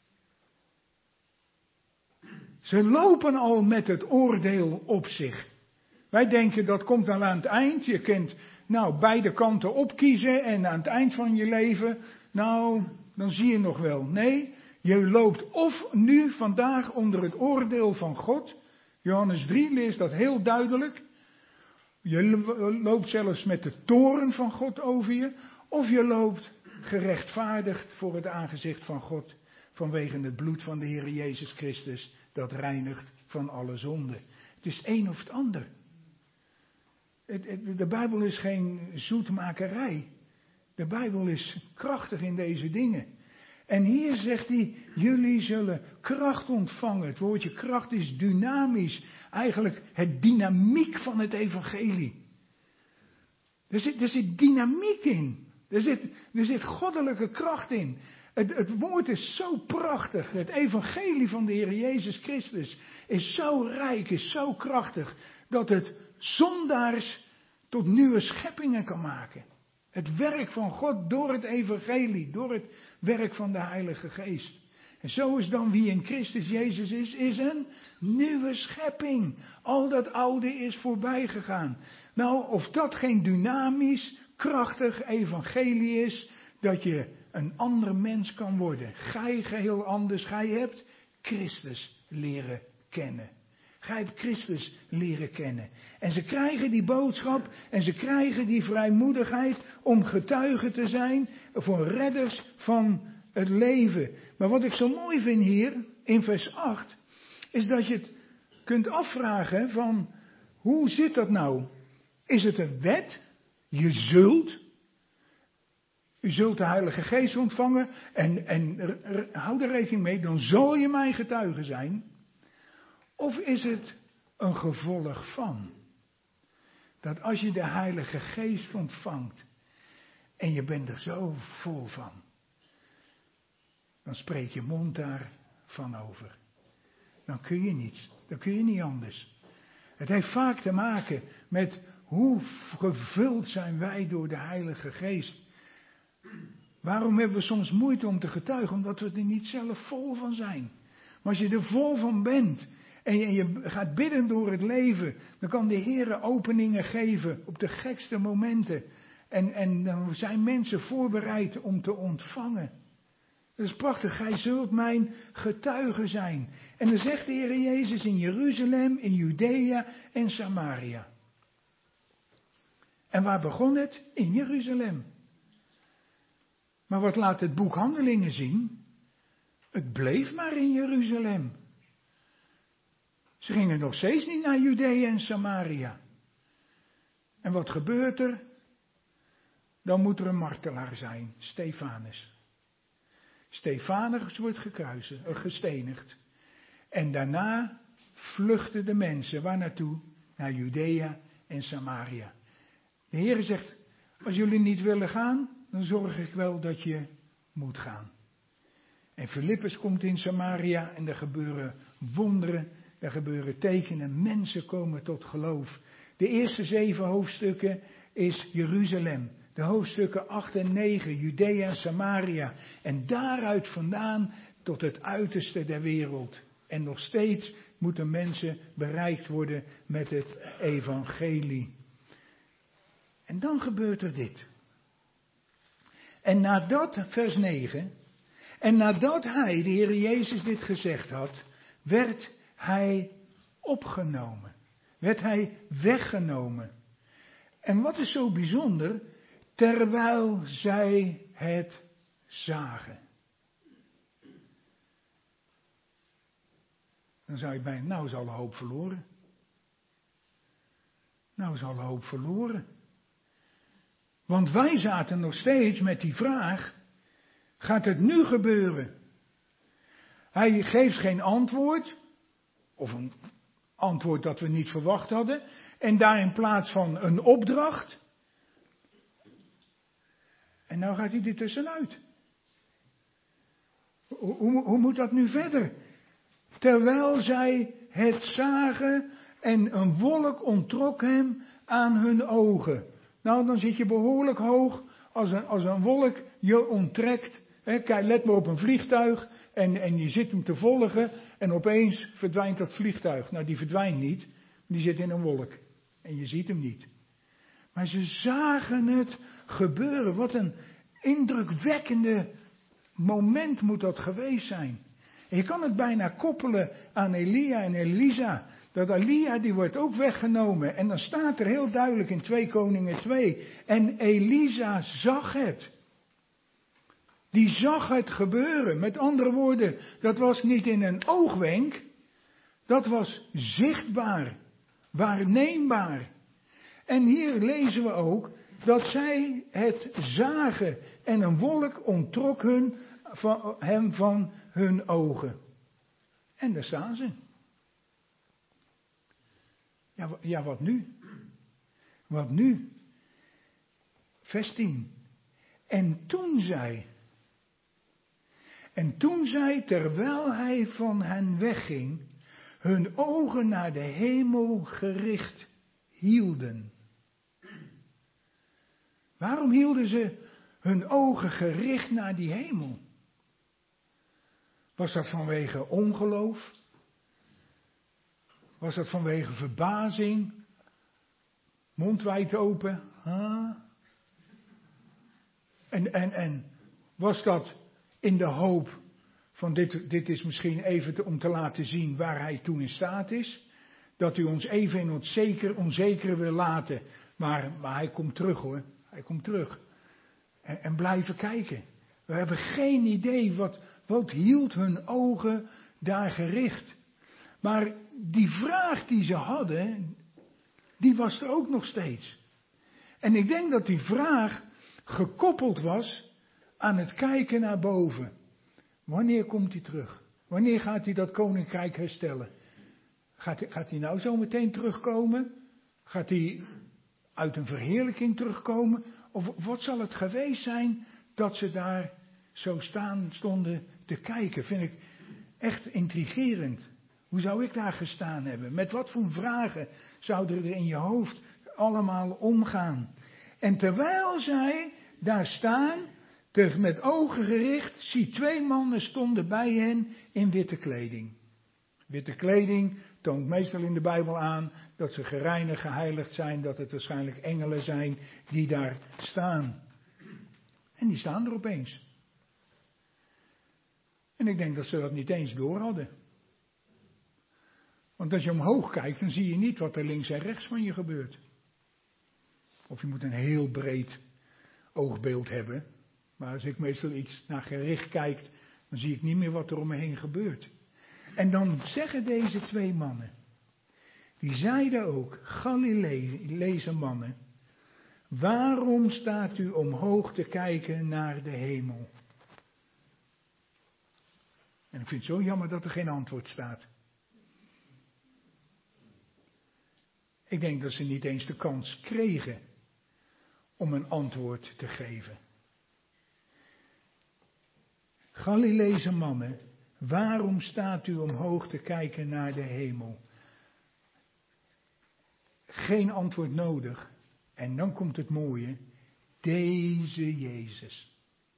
B: Ze lopen al met het oordeel op zich. Wij denken dat komt dan aan het eind. Je kunt beide kanten opkiezen en aan het eind van je leven, dan zie je nog wel. Nee, je loopt of nu vandaag onder het oordeel van God. Johannes 3 leest dat heel duidelijk. Je loopt zelfs met de toorn van God over je. Of je loopt gerechtvaardigd voor het aangezicht van God. Vanwege het bloed van de Heer Jezus Christus. Dat reinigt van alle zonde. Het is een of het ander. De Bijbel is geen zoetmakerij. De Bijbel is krachtig in deze dingen. En hier zegt hij, jullie zullen kracht ontvangen. Het woordje kracht is dynamisch. Eigenlijk het dynamiek van het evangelie. Er zit dynamiek in. Er zit goddelijke kracht in. Het woord is zo prachtig. Het evangelie van de Heer Jezus Christus is zo rijk, is zo krachtig, dat het zondaars tot nieuwe scheppingen kan maken. Het werk van God door het evangelie, door het werk van de Heilige Geest. En zo is dan wie in Christus Jezus is een nieuwe schepping. Al dat oude is voorbij gegaan. Nou, of dat geen dynamisch, krachtig evangelie is, dat je een ander mens kan worden. Gij geheel anders, gij hebt Christus leren kennen. Gij hebt Christus leren kennen. En ze krijgen die boodschap en ze krijgen die vrijmoedigheid om getuigen te zijn voor redders van het leven. Maar wat ik zo mooi vind hier, in vers 8, is dat je het kunt afvragen van, hoe zit dat nou? Is het een wet? U zult de Heilige Geest ontvangen en hou er rekening mee, dan zal je mijn getuige zijn. Of is het een gevolg van? Dat als je de Heilige Geest ontvangt en je bent er zo vol van, dan spreekt je mond daarvan over. Dan kun je niet anders. Het heeft vaak te maken met hoe gevuld zijn wij door de Heilige Geest. Waarom hebben we soms moeite om te getuigen? Omdat we er niet zelf vol van zijn. Maar als je er vol van bent en je gaat bidden door het leven, dan kan de Heer openingen geven op de gekste momenten. En dan zijn mensen voorbereid om te ontvangen. Dat is prachtig. Gij zult mijn getuige zijn. En dan zegt de Heer Jezus in Jeruzalem, in Judea en Samaria. En waar begon het? In Jeruzalem. Maar wat laat het boek Handelingen zien? Het bleef maar in Jeruzalem. Ze gingen nog steeds niet naar Judea en Samaria. En wat gebeurt er? Dan moet er een martelaar zijn, Stefanus. Stefanus wordt gestenigd. En daarna vluchten de mensen. Waar naartoe? Naar Judea en Samaria. De Heer zegt, als jullie niet willen gaan, dan zorg ik wel dat je moet gaan. En Filippus komt in Samaria en er gebeuren wonderen, er gebeuren tekenen, mensen komen tot geloof. De eerste 7 hoofdstukken is Jeruzalem. De hoofdstukken 8 en 9, Judea en Samaria. En daaruit vandaan tot het uiterste der wereld. En nog steeds moeten mensen bereikt worden met het evangelie. En dan gebeurt er dit. En nadat, vers 9, en nadat hij, de Heer Jezus, dit gezegd had, werd hij opgenomen. Werd hij weggenomen. En wat is zo bijzonder? Terwijl zij het zagen. Dan zou je bijna, nou is alle hoop verloren. Nou is alle hoop verloren. Want wij zaten nog steeds met die vraag, gaat het nu gebeuren? Hij geeft geen antwoord, of een antwoord dat we niet verwacht hadden, en daar in plaats van een opdracht. En nou gaat hij er tussenuit. Hoe moet dat nu verder? Terwijl zij het zagen en een wolk ontrok hem aan hun ogen. Nou, dan zit je behoorlijk hoog als een wolk je onttrekt. Kijk, let maar op een vliegtuig en je zit hem te volgen en opeens verdwijnt dat vliegtuig. Nou, die verdwijnt niet, die zit in een wolk en je ziet hem niet. Maar ze zagen het gebeuren. Wat een indrukwekkende moment moet dat geweest zijn. En je kan het bijna koppelen aan Elia en Elisa. Dat Elia, die wordt ook weggenomen. En dan staat er heel duidelijk in 2 Koningen 2. En Elisa zag het. Die zag het gebeuren. Met andere woorden, dat was niet in een oogwenk. Dat was zichtbaar. Waarneembaar. En hier lezen we ook dat zij het zagen. En een wolk ontrok hun hem van hun ogen. En daar staan ze. Ja, wat nu? Wat nu? Vers 10. En toen zij, terwijl hij van hen wegging, hun ogen naar de hemel gericht hielden. Waarom hielden ze hun ogen gericht naar die hemel? Was dat vanwege ongeloof? Was dat vanwege verbazing? Mond wijd open? En was dat in de hoop van dit is misschien even om te laten zien waar hij toe in staat is? Dat u ons even in het onzekere wil laten. Maar hij komt terug hoor. Hij komt terug. En blijven kijken. We hebben geen idee wat hield hun ogen daar gericht. Maar die vraag die ze hadden, die was er ook nog steeds. En ik denk dat die vraag gekoppeld was aan het kijken naar boven. Wanneer komt hij terug? Wanneer gaat hij dat koninkrijk herstellen? Gaat hij nou zo meteen terugkomen? Gaat hij uit een verheerlijking terugkomen? Of wat zal het geweest zijn dat ze daar zo stonden te kijken? Vind ik echt intrigerend. Hoe zou ik daar gestaan hebben? Met wat voor vragen zouden er in je hoofd allemaal omgaan? En terwijl zij daar staan, met ogen gericht, zie 2 mannen stonden bij hen in witte kleding. Witte kleding toont meestal in de Bijbel aan dat ze gereinigd, geheiligd zijn, dat het waarschijnlijk engelen zijn die daar staan. En die staan er opeens. En ik denk dat ze dat niet eens door hadden. Want als je omhoog kijkt, dan zie je niet wat er links en rechts van je gebeurt. Of je moet een heel breed oogbeeld hebben. Maar als ik meestal iets naar gericht kijk, dan zie ik niet meer wat er om me heen gebeurt. En dan zeggen deze 2 mannen, die zeiden ook, Galileese mannen, waarom staat u omhoog te kijken naar de hemel? En ik vind het zo jammer dat er geen antwoord staat. Ik denk dat ze niet eens de kans kregen om een antwoord te geven. Galileese mannen, waarom staat u omhoog te kijken naar de hemel? Geen antwoord nodig. En dan komt het mooie. Deze Jezus.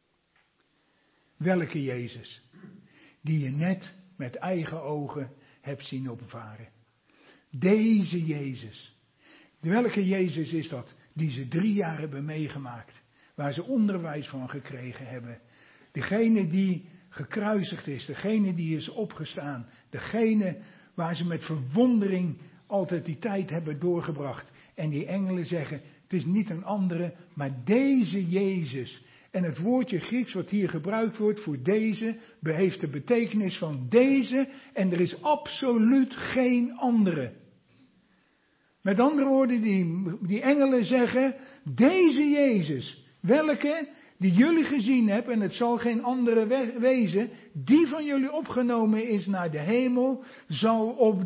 B: Welke Jezus? Die je net met eigen ogen hebt zien opvaren. Deze Jezus. Welke Jezus is dat? Die ze 3 jaar hebben meegemaakt. Waar ze onderwijs van gekregen hebben. Degene die gekruisigd is. Degene die is opgestaan. Degene waar ze met verwondering altijd die tijd hebben doorgebracht. En die engelen zeggen, het is niet een andere, maar deze Jezus. En het woordje Grieks wat hier gebruikt wordt voor deze, heeft de betekenis van deze. En er is absoluut geen andere. Met andere woorden, die engelen zeggen, deze Jezus, welke die jullie gezien hebben, en het zal geen andere wezen, die van jullie opgenomen is naar de hemel, zal op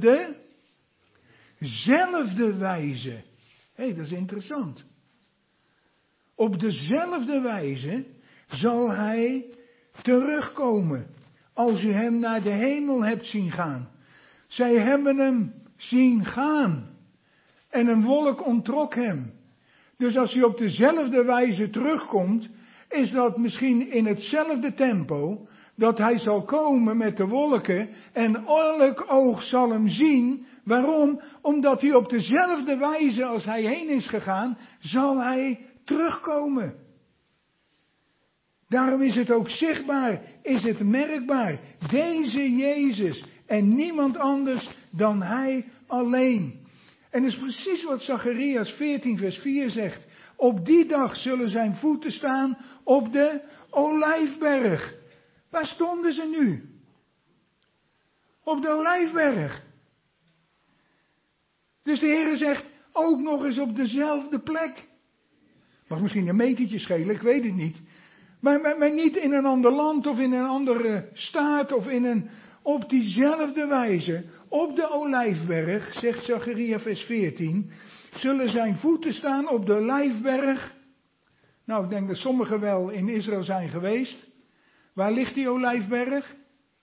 B: dezelfde wijze, dat is interessant, op dezelfde wijze zal hij terugkomen, als u hem naar de hemel hebt zien gaan. Zij hebben hem zien gaan. En een wolk onttrok hem. Dus als hij op dezelfde wijze terugkomt, is dat misschien in hetzelfde tempo, dat hij zal komen met de wolken en elk oog zal hem zien. Waarom? Omdat hij op dezelfde wijze als hij heen is gegaan, zal hij terugkomen. Daarom is het ook zichtbaar, is het merkbaar. Deze Jezus en niemand anders dan hij alleen. En dat is precies wat Zacharias 14 vers 4 zegt. Op die dag zullen zijn voeten staan op de Olijfberg. Waar stonden ze nu? Op de Olijfberg. Dus de Heer zegt, ook nog eens op dezelfde plek. Mag misschien een metertje schelen, ik weet het niet. Maar niet in een ander land of in een andere staat of op diezelfde wijze. Op de Olijfberg, zegt Zacharia vers 14, zullen zijn voeten staan op de Olijfberg. Nou, ik denk dat sommigen wel in Israël zijn geweest. Waar ligt die Olijfberg?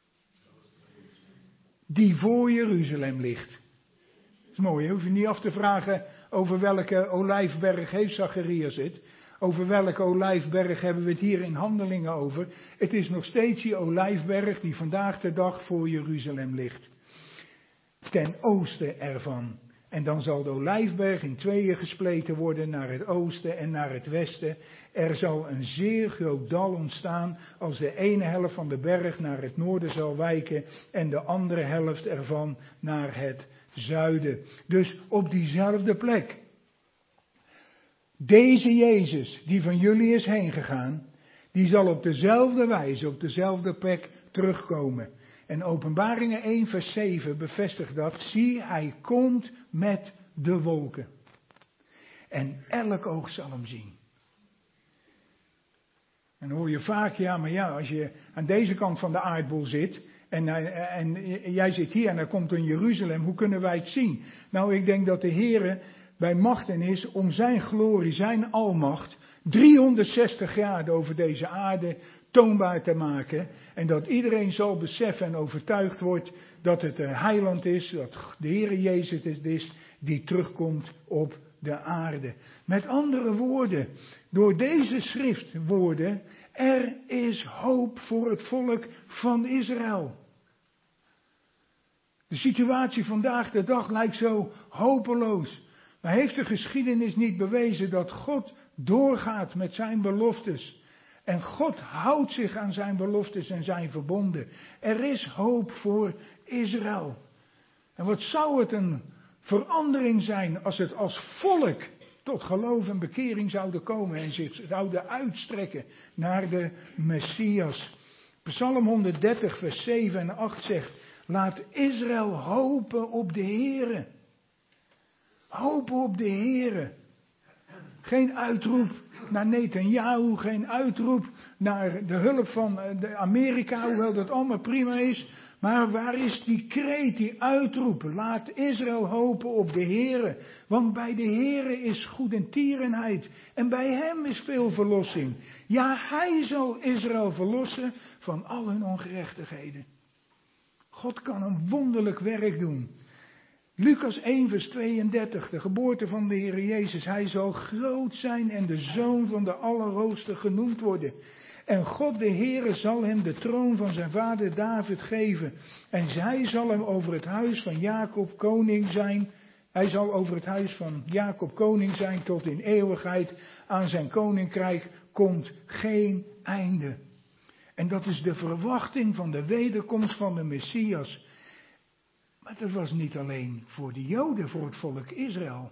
B: Die voor Jeruzalem ligt. Dat is mooi, hè? Hoef je niet af te vragen over welke Olijfberg heeft Zacharia het. Over welke Olijfberg hebben we het hier in Handelingen over. Het is nog steeds die Olijfberg die vandaag de dag voor Jeruzalem ligt. Ten oosten ervan. En dan zal de Olijfberg in tweeën gespleten worden naar het oosten en naar het westen. Er zal een zeer groot dal ontstaan als de ene helft van de berg naar het noorden zal wijken en de andere helft ervan naar het zuiden. Dus op diezelfde plek. Deze Jezus die van jullie is heen gegaan, die zal op dezelfde wijze, op dezelfde plek terugkomen. En Openbaringen 1 vers 7 bevestigt dat. Zie, hij komt met de wolken. En elk oog zal hem zien. En dan hoor je vaak, ja, maar ja, als je aan deze kant van de aardbol zit en jij zit hier en er komt een Jeruzalem, hoe kunnen wij het zien? Nou, ik denk dat de Heere bij machten is om zijn glorie, zijn almacht, 360 jaar over deze aarde toonbaar te maken. En dat iedereen zal beseffen en overtuigd wordt dat het een heiland is, dat de Heere Jezus het is die terugkomt op de aarde. Met andere woorden, door deze schriftwoorden, er is hoop voor het volk van Israël. De situatie vandaag de dag lijkt zo hopeloos. Maar heeft de geschiedenis niet bewezen dat God doorgaat met zijn beloftes? En God houdt zich aan zijn beloftes en zijn verbonden. Er is hoop voor Israël. En wat zou het een verandering zijn als het als volk tot geloof en bekering zouden komen en zich zouden uitstrekken naar de Messias. Psalm 130 vers 7 en 8 zegt, laat Israël hopen op de Heere. Hopen op de Heere. Geen uitroep naar Netanyahu, geen uitroep naar de hulp van Amerika, hoewel dat allemaal prima is. Maar waar is die kreet, die uitroep? Laat Israël hopen op de Heere. Want bij de Heere is goedertierenheid. En bij hem is veel verlossing. Ja, hij zal Israël verlossen van al hun ongerechtigheden. God kan een wonderlijk werk doen. Lucas 1 vers 32, de geboorte van de Heer Jezus. Hij zal groot zijn en de Zoon van de Allerhoogste genoemd worden. En God de Heere zal hem de troon van zijn vader David geven. En zij zal hem over het huis van Jacob koning zijn. Hij zal over het huis van Jacob koning zijn tot in eeuwigheid. Aan zijn koninkrijk komt geen einde. En dat is de verwachting van de wederkomst van de Messias. Maar dat was niet alleen voor de Joden, voor het volk Israël.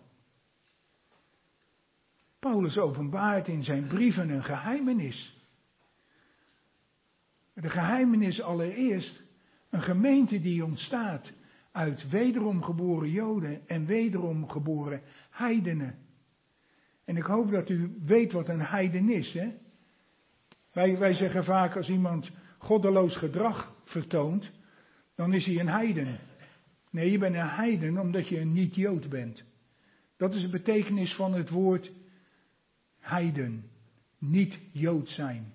B: Paulus openbaart in zijn brieven een geheimenis. De geheimenis allereerst een gemeente die ontstaat uit wederom geboren Joden en wederom geboren heidenen. En ik hoop dat u weet wat een heiden is. Hè? Wij zeggen vaak als iemand goddeloos gedrag vertoont, dan is hij een heiden. Nee, je bent een heiden omdat je een niet-Jood bent. Dat is de betekenis van het woord heiden. Niet-Jood zijn.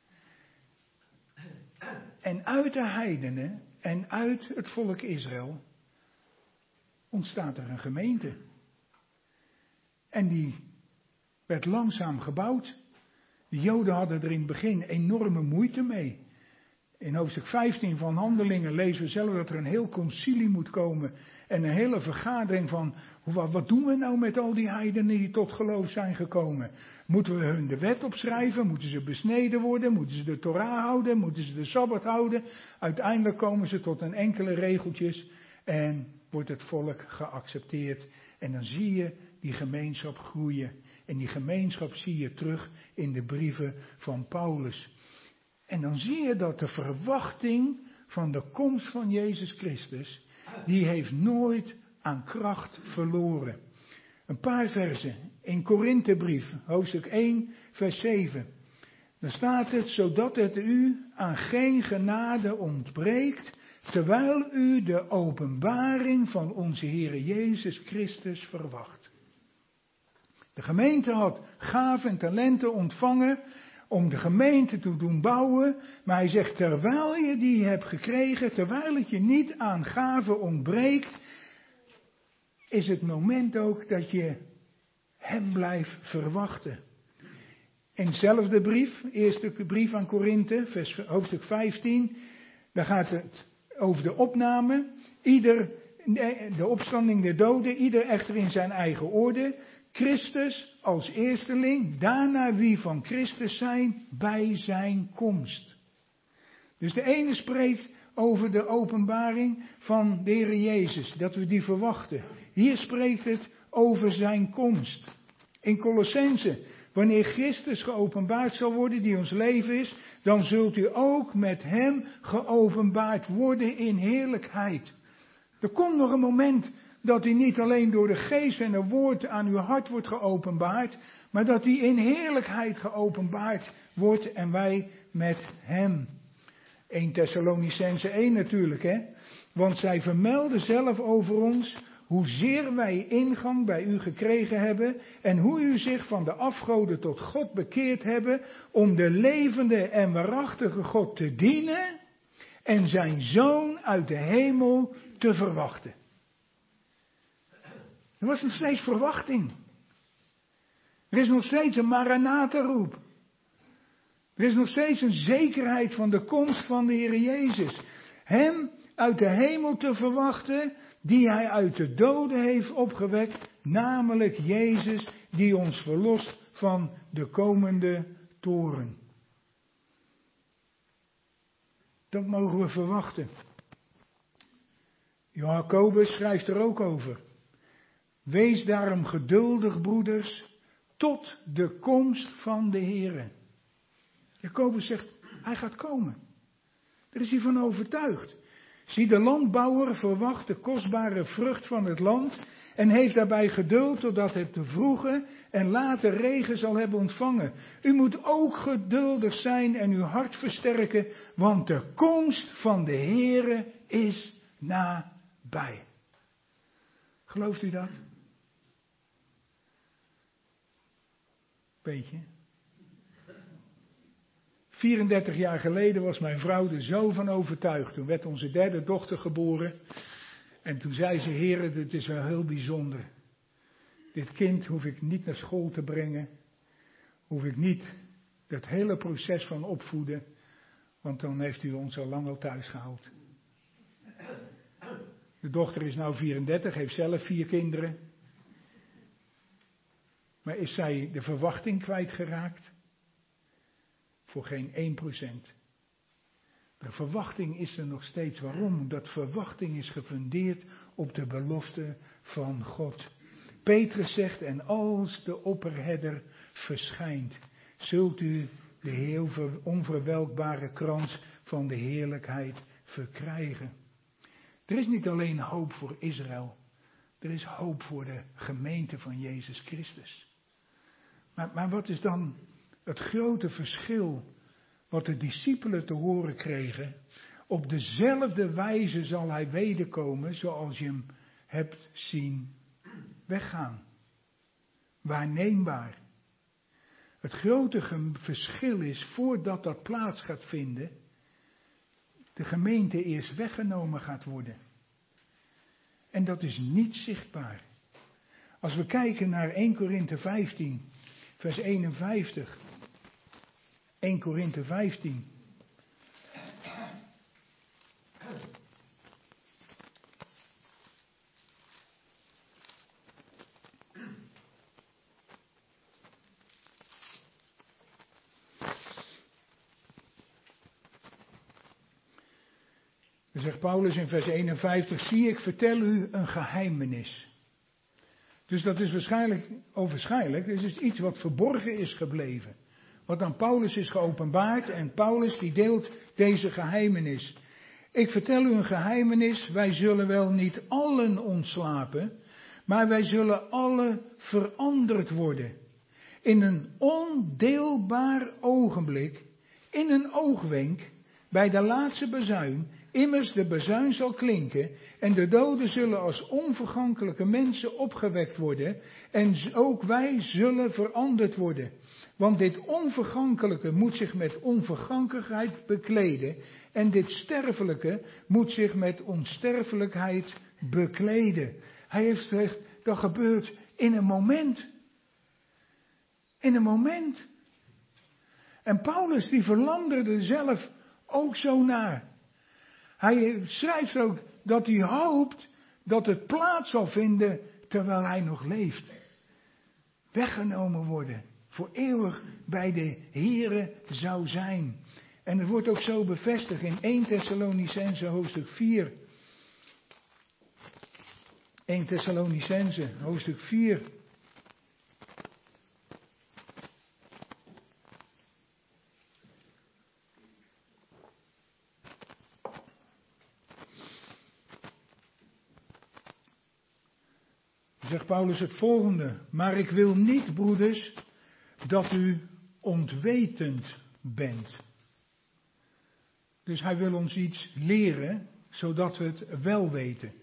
B: En uit de heidenen en uit het volk Israël ontstaat er een gemeente. En die werd langzaam gebouwd. De Joden hadden er in het begin enorme moeite mee. In hoofdstuk 15 van Handelingen lezen we zelf dat er een heel concilie moet komen. En een hele vergadering van, wat doen we nou met al die heidenen die tot geloof zijn gekomen? Moeten we hun de wet opschrijven? Moeten ze besneden worden? Moeten ze de Torah houden? Moeten ze de Sabbat houden? Uiteindelijk komen ze tot een enkele regeltjes en wordt het volk geaccepteerd. En dan zie je die gemeenschap groeien. En die gemeenschap zie je terug in de brieven van Paulus. En dan zie je dat de verwachting van de komst van Jezus Christus, die heeft nooit aan kracht verloren. Een paar versen in Korinthebrief, hoofdstuk 1, vers 7. Dan staat het, zodat het u aan geen genade ontbreekt, terwijl u de openbaring van onze Heere Jezus Christus verwacht. De gemeente had gaven en talenten ontvangen om de gemeente te doen bouwen, maar hij zegt, terwijl je die hebt gekregen, terwijl het je niet aan gaven ontbreekt, is het moment ook dat je hem blijft verwachten. In dezelfde brief, eerste brief aan Korinthe, hoofdstuk 15, daar gaat het over de opname, de opstanding der doden, ieder echter in zijn eigen orde, Christus als eersteling, daarna wie van Christus zijn bij zijn komst. Dus de ene spreekt over de openbaring van de Heer Jezus, dat we die verwachten. Hier spreekt het over zijn komst. In Colossense, wanneer Christus geopenbaard zal worden, die ons leven is, dan zult u ook met hem geopenbaard worden in heerlijkheid. Er komt nog een moment dat hij niet alleen door de geest en het woord aan uw hart wordt geopenbaard, maar dat hij in heerlijkheid geopenbaard wordt en wij met hem. 1 Thessalonicense 1 natuurlijk, hè. Want zij vermelden zelf over ons hoezeer wij ingang bij u gekregen hebben en hoe u zich van de afgoden tot God bekeerd hebben om de levende en waarachtige God te dienen en zijn Zoon uit de hemel te verwachten. Er was nog steeds verwachting. Er is nog steeds een Maranatha-roep. Er is nog steeds een zekerheid van de komst van de Heer Jezus. Hem uit de hemel te verwachten, die hij uit de doden heeft opgewekt, namelijk Jezus, die ons verlost van de komende toorn. Dat mogen we verwachten. Jacobus schrijft er ook over. Wees daarom geduldig, broeders, tot de komst van de Heere. Jacobus zegt, hij gaat komen. Daar is hij van overtuigd. Zie, de landbouwer verwacht de kostbare vrucht van het land en heeft daarbij geduld totdat het de vroege en late regen zal hebben ontvangen. U moet ook geduldig zijn en uw hart versterken, want de komst van de Heere is nabij. Gelooft u dat? Beetje. 34 jaar geleden was mijn vrouw er zo van overtuigd. Toen werd onze derde dochter geboren. En toen zei ze, Heere, dit is wel heel bijzonder. Dit kind hoef ik niet naar school te brengen. Hoef ik niet dat hele proces van opvoeden. Want dan heeft u ons al lang al thuis gehaald. De dochter is nou 34, heeft zelf 4 kinderen. Maar is zij de verwachting kwijtgeraakt? Voor geen 1%. De verwachting is er nog steeds. Waarom? Omdat verwachting is gefundeerd op de belofte van God. Petrus zegt, en als de opperherder verschijnt, zult u de heel onverwelkbare krans van de heerlijkheid verkrijgen. Er is niet alleen hoop voor Israël. Er is hoop voor de gemeente van Jezus Christus. Maar wat is dan het grote verschil wat de discipelen te horen kregen? Op dezelfde wijze zal hij wederkomen zoals je hem hebt zien weggaan. Waarneembaar. Het grote verschil is, voordat dat plaats gaat vinden, de gemeente eerst weggenomen gaat worden. En dat is niet zichtbaar. Als we kijken naar 1 Korinthe 15, vers 51. 1 Korinthe 15. Dan zegt Paulus in vers 51, zie ik vertel u een geheimenis. Dus dat is waarschijnlijk, is dus iets wat verborgen is gebleven. Wat aan Paulus is geopenbaard en Paulus die deelt deze geheimenis. Ik vertel u een geheimenis, wij zullen wel niet allen ontslapen, maar wij zullen allen veranderd worden. in een ondeelbaar ogenblik, in een oogwenk, bij de laatste bazuin, immers de bazuin zal klinken en de doden zullen als onvergankelijke mensen opgewekt worden en ook wij zullen veranderd worden. Want dit onvergankelijke moet zich met onvergankelijkheid bekleden en dit sterfelijke moet zich met onsterfelijkheid bekleden. Hij heeft gezegd, dat gebeurt in een moment. In een moment. En Paulus die verlangde er zelf ook zo naar. Hij schrijft ook dat hij hoopt dat het plaats zal vinden terwijl hij nog leeft. Weggenomen worden. Voor eeuwig bij de Here zou zijn. En het wordt ook zo bevestigd in 1 Thessalonicenzen hoofdstuk 4. 1 Thessalonicenzen hoofdstuk 4. Zegt Paulus het volgende: maar ik wil niet, broeders, dat u ontwetend bent. Dus hij wil ons iets leren, zodat we het wel weten.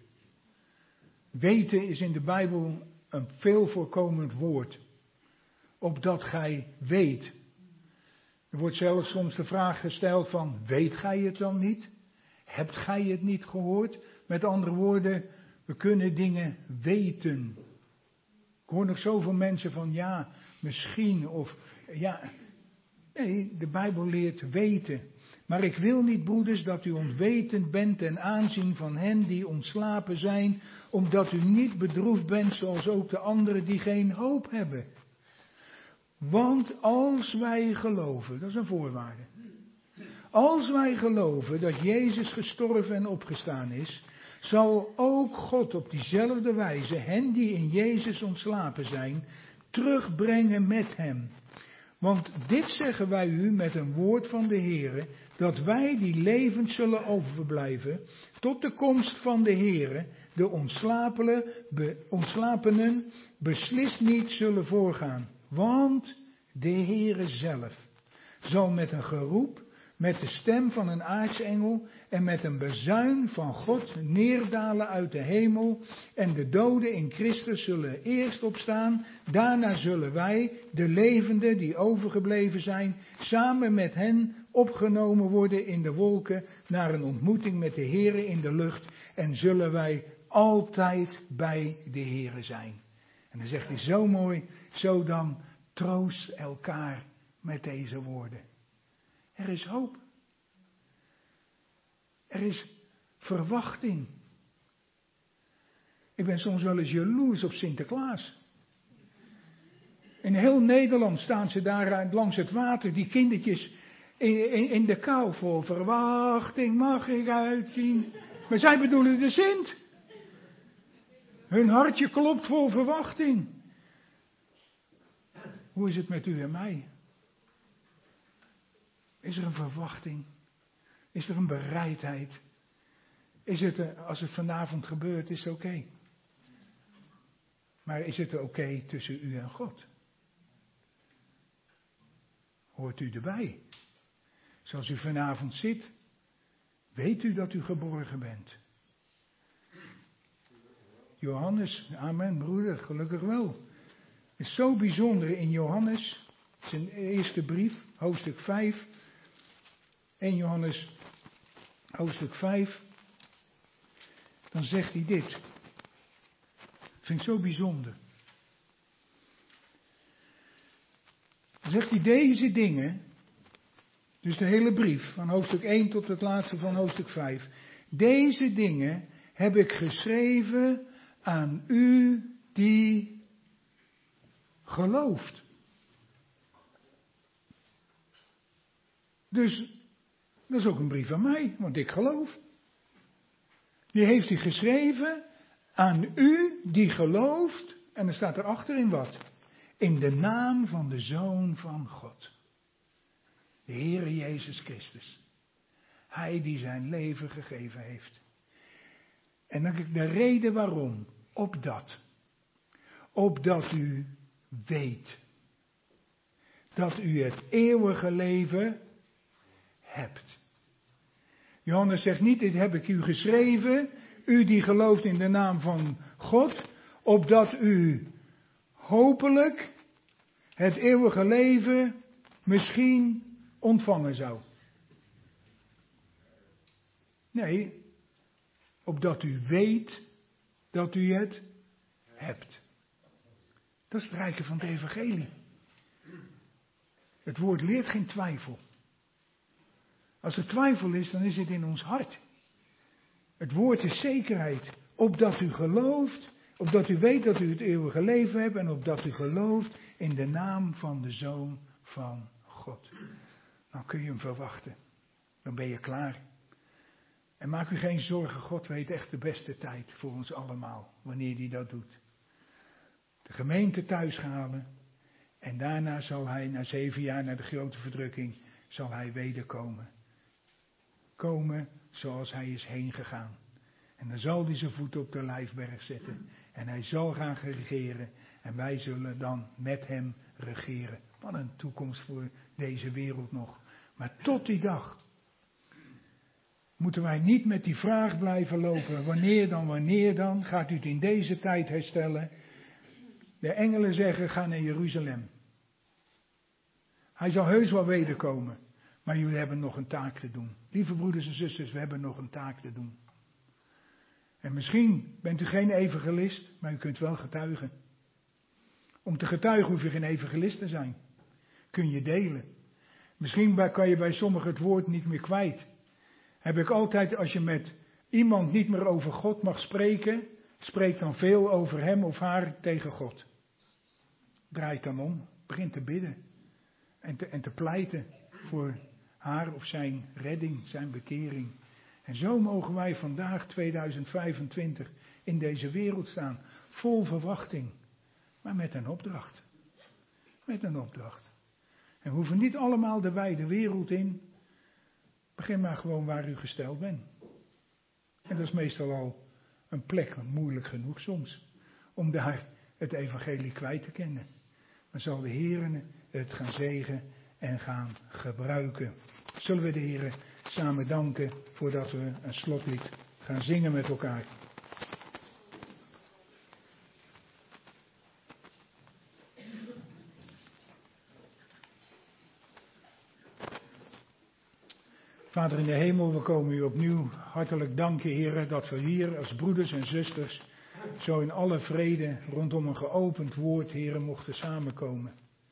B: Weten is in de Bijbel een veel voorkomend woord. Opdat gij weet. Er wordt zelfs soms de vraag gesteld van, weet gij het dan niet? Hebt gij het niet gehoord? Met andere woorden, we kunnen dingen weten. Ik hoor nog zoveel mensen van, ja, misschien, of ja. Nee, de Bijbel leert weten. Maar ik wil niet, broeders, dat u onwetend bent ten aanzien van hen die ontslapen zijn, omdat u niet bedroefd bent zoals ook de anderen die geen hoop hebben. Want als wij geloven, dat is een voorwaarde. Als wij geloven dat Jezus gestorven en opgestaan is, zal ook God op diezelfde wijze hen die in Jezus ontslapen zijn, terugbrengen met hem. Want dit zeggen wij u met een woord van de Heere, dat wij die levend zullen overblijven, tot de komst van de Heere, de ontslapenen beslist niet zullen voorgaan. Want de Heere zelf zal met een geroep, met de stem van een aartsengel en met een bazuin van God neerdalen uit de hemel. En de doden in Christus zullen eerst opstaan. Daarna zullen wij, de levenden die overgebleven zijn, samen met hen opgenomen worden in de wolken naar een ontmoeting met de Heere in de lucht. En zullen wij altijd bij de Heere zijn. En dan zegt hij zo mooi, zo dan troost elkaar met deze woorden. Er is hoop. Er is verwachting. Ik ben soms wel eens jaloers op Sinterklaas. In heel Nederland staan ze daar langs het water, die kindertjes in de kou vol verwachting mag ik uitzien. Maar zij bedoelen de Sint. Hun hartje klopt vol verwachting. Hoe is het met u en mij? Is er een verwachting? Is er een bereidheid? Is het, als het vanavond gebeurt, is het oké? Maar is het oké tussen u en God? Hoort u erbij? Zoals u vanavond zit, weet u dat u geborgen bent? Johannes, amen broeder, gelukkig wel. Het is zo bijzonder in Johannes, zijn eerste brief, hoofdstuk 5. 1 Johannes, hoofdstuk 5. Dan zegt hij dit. Ik vind het zo bijzonder. Dan zegt hij deze dingen, dus de hele brief, van hoofdstuk 1 tot het laatste van hoofdstuk 5. Deze dingen heb ik geschreven aan u die gelooft. Dus dat is ook een brief aan mij, want ik geloof. Die heeft hij geschreven aan u die gelooft. En dan staat erachter in wat? In de naam van de Zoon van God. De Heere Jezus Christus. Hij die zijn leven gegeven heeft. En dan de reden waarom. Opdat u weet. dat u het eeuwige leven hebt. Johannes zegt niet, dit heb ik u geschreven, u die gelooft in de naam van God, opdat u hopelijk het eeuwige leven misschien ontvangen zou. Nee, opdat u weet dat u het hebt. Dat is het rijke van het evangelie. Het woord leert geen twijfel. Als er twijfel is, dan is het in ons hart. Het woord is zekerheid. Opdat u gelooft, opdat u weet dat u het eeuwige leven hebt en opdat u gelooft in de naam van de Zoon van God. Dan kun je hem verwachten. Dan ben je klaar. En maak u geen zorgen, God weet echt de beste tijd voor ons allemaal, wanneer hij dat doet. De gemeente thuis halen en daarna zal hij na 7 jaar, na de grote verdrukking, zal hij wederkomen. Komen zoals hij is heen gegaan. En dan zal hij zijn voet op de Olijfberg zetten. En hij zal gaan regeren. En wij zullen dan met hem regeren. Wat een toekomst voor deze wereld nog. Maar tot die dag moeten wij niet met die vraag blijven lopen. Wanneer dan? Gaat u het in deze tijd herstellen? De engelen zeggen, ga naar Jeruzalem. Hij zal heus wel wederkomen. Maar jullie hebben nog een taak te doen. Lieve broeders en zusters, we hebben nog een taak te doen. En misschien bent u geen evangelist, maar u kunt wel getuigen. Om te getuigen hoef je geen evangelist te zijn. Kun je delen. Misschien kan je bij sommigen het woord niet meer kwijt. Heb ik altijd, als je met iemand niet meer over God mag spreken, spreek dan veel over hem of haar tegen God. Draai het dan om. Begin te bidden. En te pleiten voor haar of zijn redding, zijn bekering. En zo mogen wij vandaag 2025 in deze wereld staan. Vol verwachting. Maar met een opdracht. Met een opdracht. En we hoeven niet allemaal de wijde wereld in. Begin maar gewoon waar u gesteld bent. En dat is meestal al een plek moeilijk genoeg soms. Om daar het evangelie kwijt te kennen. Maar zal de Heer het gaan zegen en gaan gebruiken. Zullen we de Heer samen danken voordat we een slotlied gaan zingen met elkaar. Vader in de hemel, we komen u opnieuw hartelijk danken, Heer, dat we hier als broeders en zusters zo in alle vrede rondom een geopend woord, Heer, mochten samenkomen.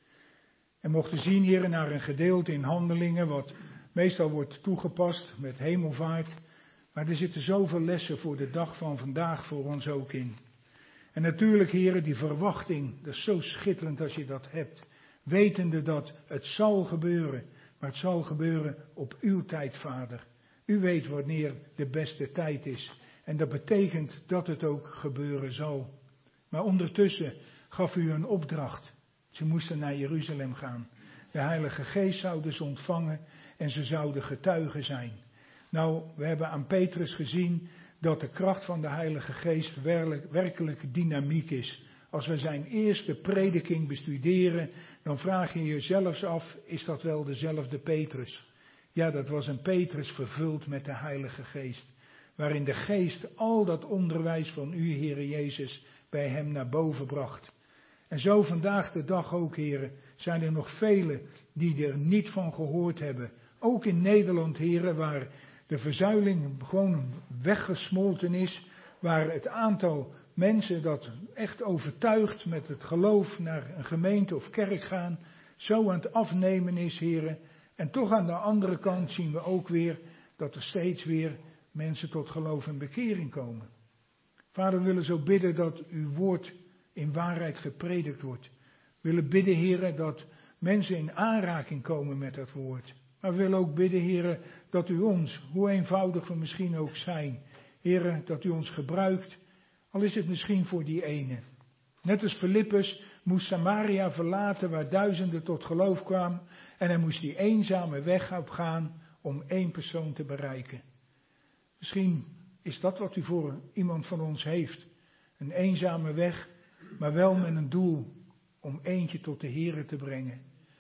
B: En mochten zien, Heer, naar een gedeelte in Handelingen, wat meestal wordt toegepast met hemelvaart. Maar er zitten zoveel lessen voor de dag van vandaag voor ons ook in. En natuurlijk, Heer, die verwachting, dat is zo schitterend als je dat hebt. Wetende dat het zal gebeuren, maar het zal gebeuren op uw tijd, Vader. U weet wanneer de beste tijd is. En dat betekent dat het ook gebeuren zal. Maar ondertussen gaf u een opdracht. Ze moesten naar Jeruzalem gaan. De Heilige Geest zouden ze ontvangen en ze zouden getuigen zijn. Nou, we hebben aan Petrus gezien dat de kracht van de Heilige Geest werkelijk dynamiek is. Als we zijn eerste prediking bestuderen, dan vraag je jezelf af, is dat wel dezelfde Petrus? Ja, dat was een Petrus vervuld met de Heilige Geest. Waarin de Geest al dat onderwijs van u, Heere Jezus, bij hem naar boven bracht. En zo vandaag de dag ook, heren, zijn er nog velen die er niet van gehoord hebben. Ook in Nederland, heren, waar de verzuiling gewoon weggesmolten is. Waar het aantal mensen dat echt overtuigd met het geloof naar een gemeente of kerk gaan, zo aan het afnemen is, heren. En toch aan de andere kant zien we ook weer dat er steeds weer mensen tot geloof en bekering komen. Vader, we willen zo bidden dat uw woord in waarheid gepredikt wordt. We willen bidden, heren, dat mensen in aanraking komen met dat woord. Maar we willen ook bidden, heren, dat u ons, hoe eenvoudig we misschien ook zijn, heren, dat u ons gebruikt, al is het misschien voor die ene. Net als Filippus moest Samaria verlaten waar duizenden tot geloof kwamen en hij moest die eenzame weg op gaan om 1 persoon te bereiken. Misschien is dat wat u voor iemand van ons heeft. Een eenzame weg, maar wel met een doel om eentje tot de Here te brengen.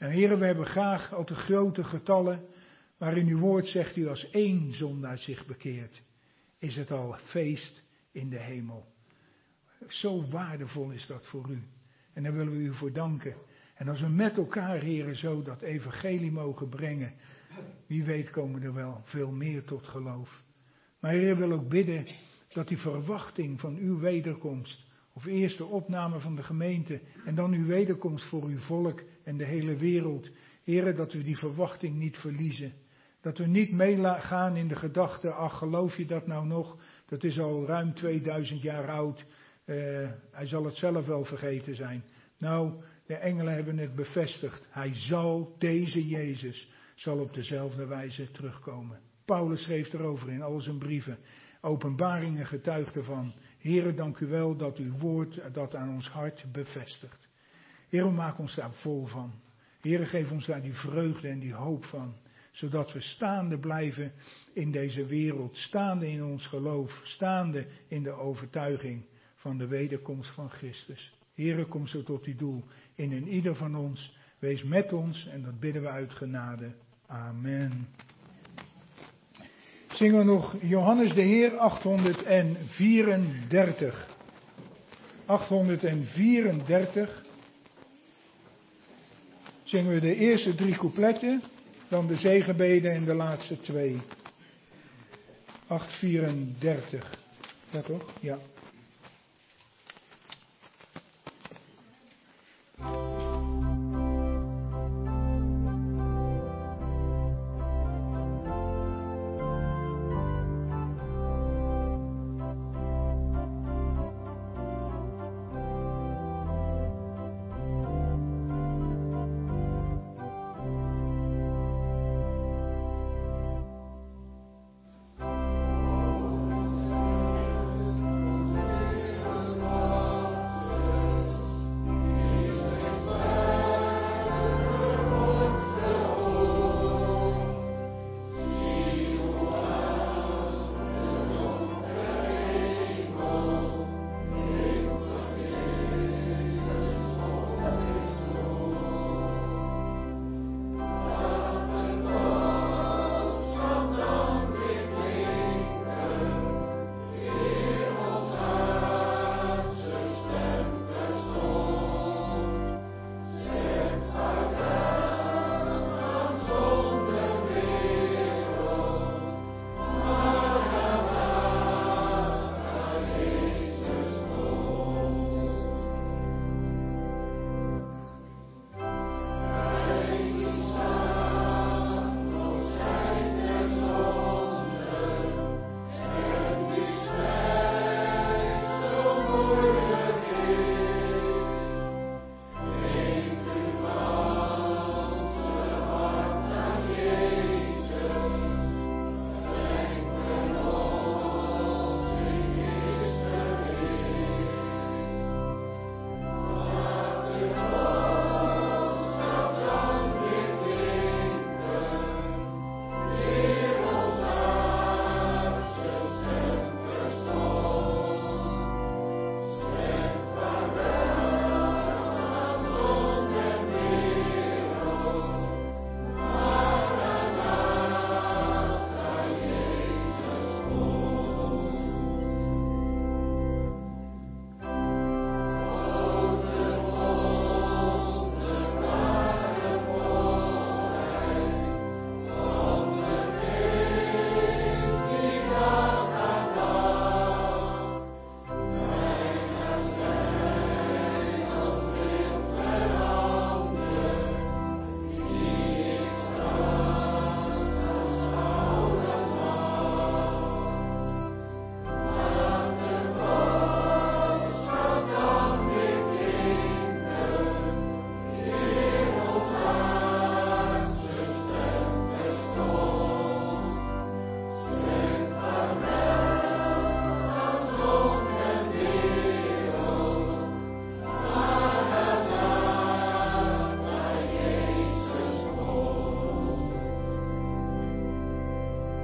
B: En heren, we hebben graag al de grote getallen, maar in uw woord zegt u als 1 zondaar zich bekeert, is het al feest in de hemel. Zo waardevol is dat voor u. En daar willen we u voor danken. En als we met elkaar, heren, zo dat evangelie mogen brengen, wie weet komen er wel veel meer tot geloof. Maar heren, wil ook bidden dat die verwachting van uw wederkomst, of eerst de opname van de gemeente en dan uw wederkomst voor uw volk en de hele wereld. Heren, dat we die verwachting niet verliezen. Dat we niet meegaan in de gedachte, ach, geloof je dat nou nog? Dat is al ruim 2000 jaar oud. Hij zal het zelf wel vergeten zijn. Nou, de engelen hebben het bevestigd. Hij zal, deze Jezus, zal op dezelfde wijze terugkomen. Paulus schreef erover in al zijn brieven. Openbaringen getuigt ervan. Heren, dank u wel dat uw woord dat aan ons hart bevestigt. Heren, maak ons daar vol van. Heren, geef ons daar die vreugde en die hoop van. Zodat we staande blijven in deze wereld. Staande in ons geloof. Staande in de overtuiging van de wederkomst van Christus. Heren, kom zo tot uw doel in ieder van ons. Wees met ons en dat bidden we uit genade. Amen. Zingen we nog Johannes de Heer 834. 834. Zingen we de eerste 3 coupletten, dan de zegenbeden en de laatste 2. 834. Ja toch? Ja.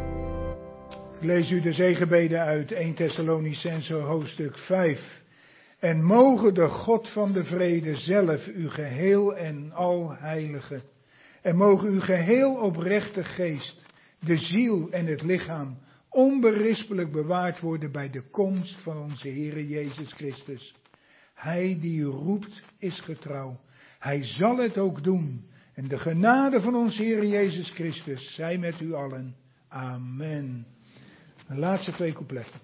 B: Ik lees u de zegenbeden uit 1 Thessalonicenzen hoofdstuk 5. En mogen de God van de vrede zelf uw geheel en al heiligen. En mogen uw geheel oprechte geest, de ziel en het lichaam onberispelijk bewaard worden bij de komst van onze Heere Jezus Christus. Hij die u roept is getrouw. Hij zal het ook doen. En de genade van onze Heere Jezus Christus zij met u allen. Amen. De laatste 2 coupletten.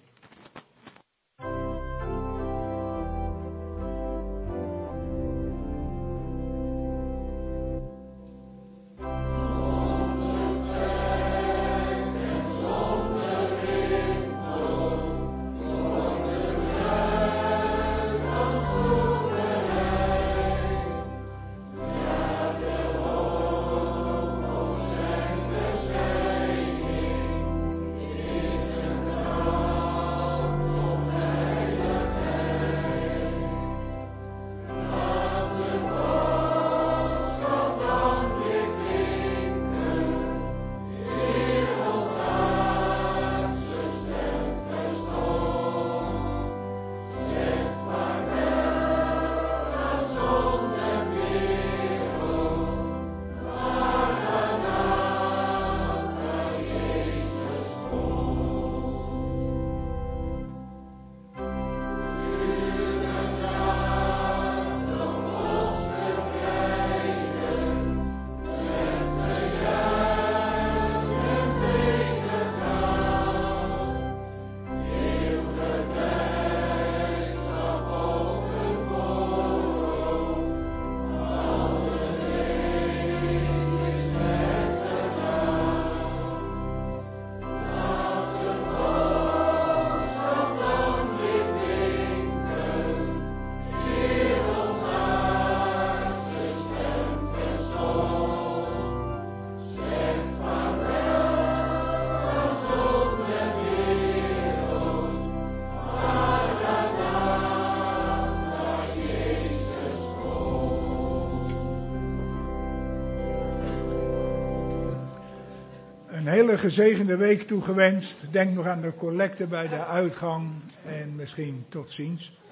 B: Een hele gezegende week toegewenst. Denk nog aan de collecte bij de uitgang en misschien tot ziens.